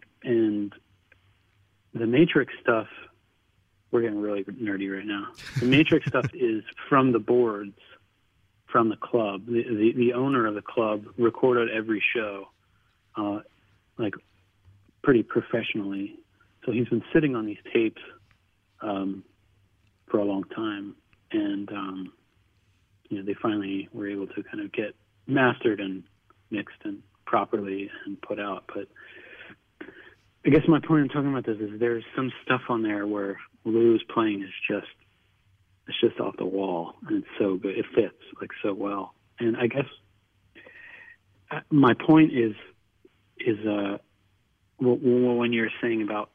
the Matrix stuff, we're getting really nerdy right now. The Matrix stuff is from the boards, from the club. The owner of the club recorded every show, like pretty professionally. So he's been sitting on these tapes for a long time, and they finally were able to kind of get mastered and mixed and properly and put out. But I guess my point in talking about this is there's some stuff on there where Lou's playing is just off the wall, and it's so good. It fits like so well. And I guess my point is when you're saying about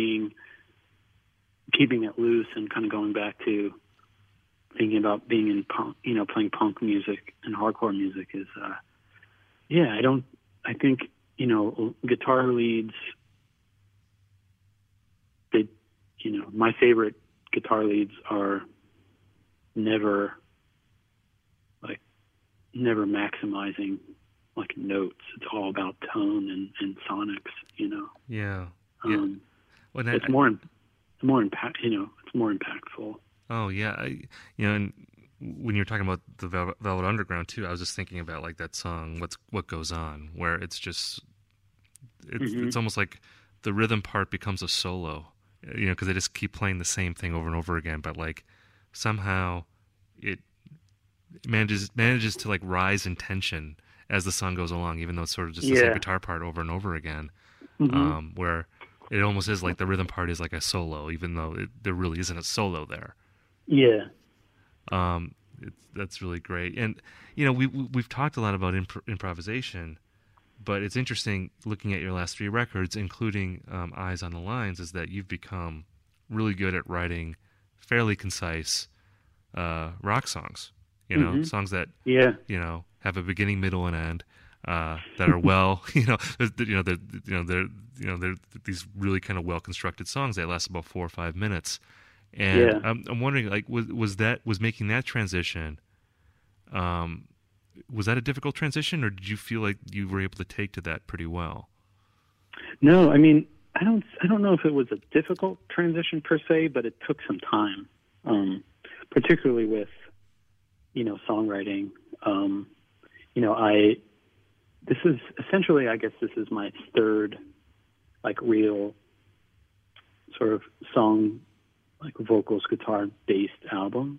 keeping it loose and kind of going back to thinking about being in punk, playing punk music and hardcore music is, I think, guitar leads, my favorite guitar leads are never maximizing like notes. It's all about tone and sonics, Yeah. Well, it's more impactful. Oh yeah, and when you're talking about the Velvet Underground too, I was just thinking about like that song "What Goes On," where it's almost like the rhythm part becomes a solo, because they just keep playing the same thing over and over again, but like somehow it manages to like rise in tension as the song goes along, even though it's sort of just the same guitar part over and over again, where it almost is like the rhythm part is like a solo, even though there really isn't a solo there. Yeah. That's really great. And, we've talked a lot about improvisation, but it's interesting looking at your last 3 records, including Eyes on the Lines, is that you've become really good at writing fairly concise rock songs, songs that, have a beginning, middle, and end, that are well, they're these really kind of well-constructed songs that last about 4 or 5 minutes. And I'm wondering, like, was making that transition, was that a difficult transition, or did you feel like you were able to take to that pretty well? No, I mean, I don't know if it was a difficult transition per se, but it took some time, particularly with, songwriting. This is essentially, I guess this is my third, like, real sort of song, like vocals, guitar based album,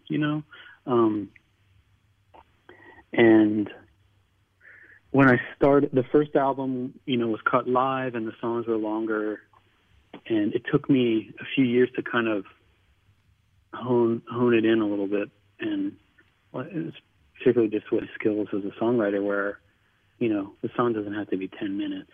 and when I started, the first album, was cut live and the songs were longer, and it took me a few years to kind of hone it in a little bit, and it's particularly just with skills as a songwriter where, the song doesn't have to be 10 minutes.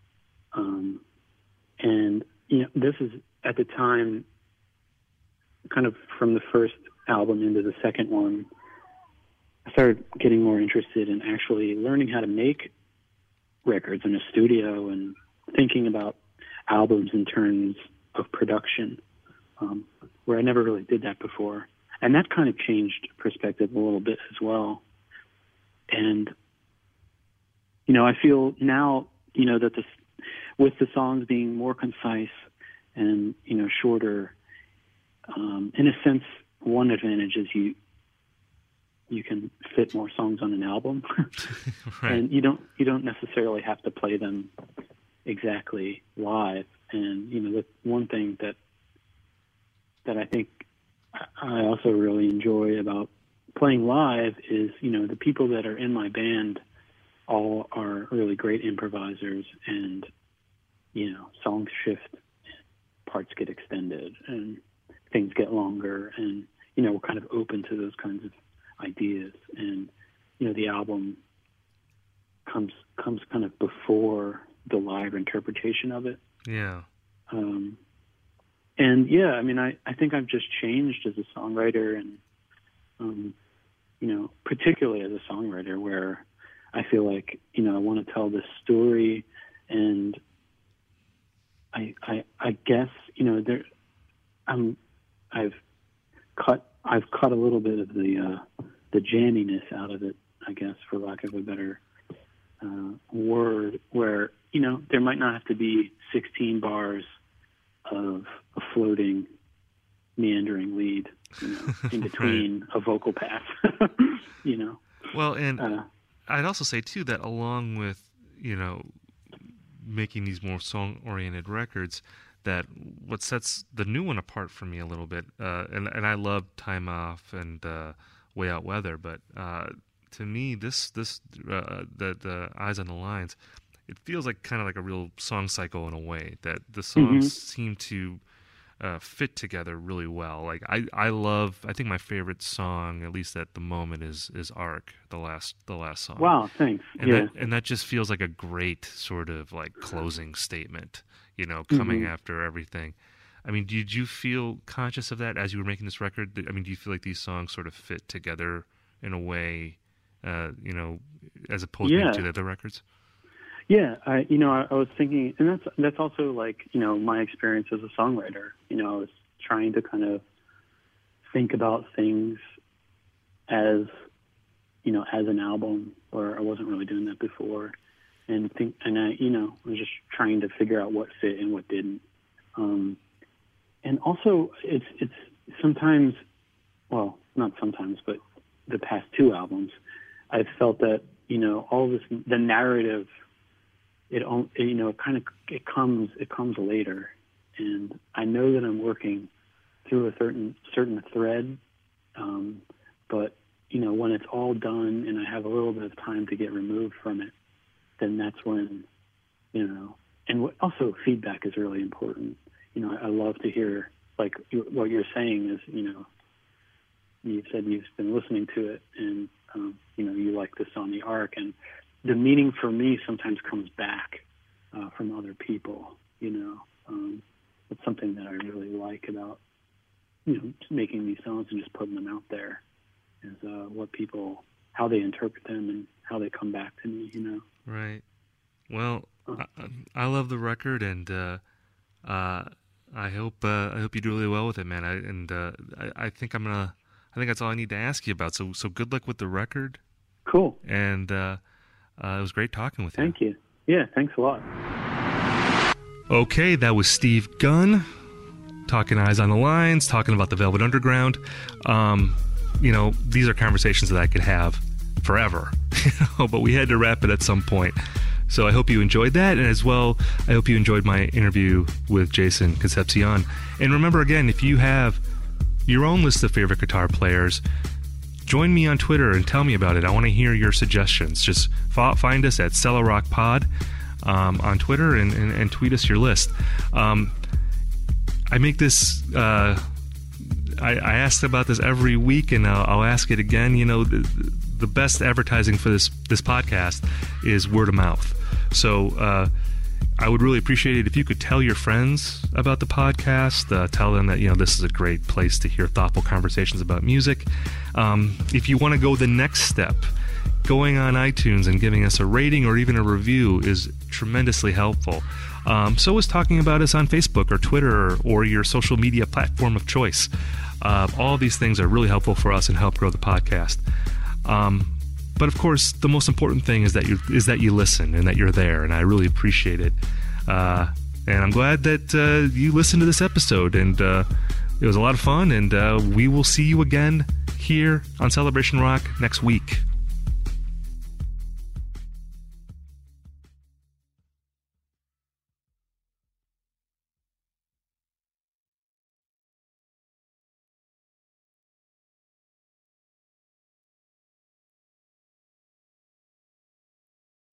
And, this is at the time, kind of from the first album into the second one, I started getting more interested in actually learning how to make records in a studio and thinking about albums in terms of production, where I never really did that before. And that kind of changed perspective a little bit as well. And, I feel now, that with the songs being more concise and, shorter, in a sense, one advantage is you can fit more songs on an album, right. And you don't necessarily have to play them exactly live. And the one thing that I think I also really enjoy about playing live is the people that are in my band all are really great improvisers, and songs shift parts get extended and things get longer, and we're kind of open to those kinds of ideas. And the album comes kind of before the live interpretation of it. Yeah. And yeah, I mean, I think I've just changed as a songwriter, and particularly as a songwriter, where I feel like I want to tell this story, and I guess I've cut a little bit of the jamminess out of it, I guess, for lack of a better word, where there might not have to be 16 bars of a floating, meandering lead, in between right. a vocal pass, Well, and I'd also say too that along with making these more song-oriented records, that what sets the new one apart for me a little bit, and I love Time Off and Way Out Weather, but to me, the Eyes on the Lines, it feels like kind of like a real song cycle in a way, that the songs seem to fit together really well. Like I think my favorite song, at least at the moment, is Arc, the last song. Wow, thanks. And that just feels like a great sort of like closing statement, coming after everything. I mean, did you feel conscious of that as you were making this record? I mean, do you feel like these songs sort of fit together in a way, as opposed to the other records? Yeah, I was thinking, and that's also like, my experience as a songwriter. I was trying to kind of think about things as an album, where I wasn't really doing that before, and I was just trying to figure out what fit and what didn't. And also, it's sometimes, well, not sometimes, but the past two albums, I've felt that all this, the narrative, it comes later, and I know that I'm working through a certain thread, but when it's all done and I have a little bit of time to get removed from it, then that's when and also feedback is really important. I love to hear, like, what you're saying is, you said you've been listening to it, and you like this on the Arc, and the meaning for me sometimes comes back from other people. It's something that I really like about making these songs and just putting them out there, is what people, how they interpret them and how they come back to me. Right. Well, I love the record, and I hope you do really well with it, man. I think that's all I need to ask you about. So good luck with the record. Cool. And it was great talking with you. Thank you. Yeah, thanks a lot. Okay, that was Steve Gunn talking Eyes on the Lines, talking about the Velvet Underground. These are conversations that I could have forever, but we had to wrap it at some point. So I hope you enjoyed that, and as well, I hope you enjoyed my interview with Jason Concepcion. And remember, again, if you have your own list of favorite guitar players, join me on Twitter and tell me about it. I want to hear your suggestions. Just find us at Cello Rock Pod on Twitter and tweet us your list. I make this... I ask about this every week, and I'll ask it again. The best advertising for this podcast is word of mouth. So I would really appreciate it if you could tell your friends about the podcast. Tell them that this is a great place to hear thoughtful conversations about music. If you want to go the next step, going on iTunes and giving us a rating or even a review is tremendously helpful. So is talking about us on Facebook or Twitter or your social media platform of choice. All these things are really helpful for us and help grow the podcast. But of course, the most important thing is that you listen and that you're there, and I really appreciate it. And I'm glad that you listened to this episode, and it was a lot of fun. And we will see you again here on Celebration Rock next week.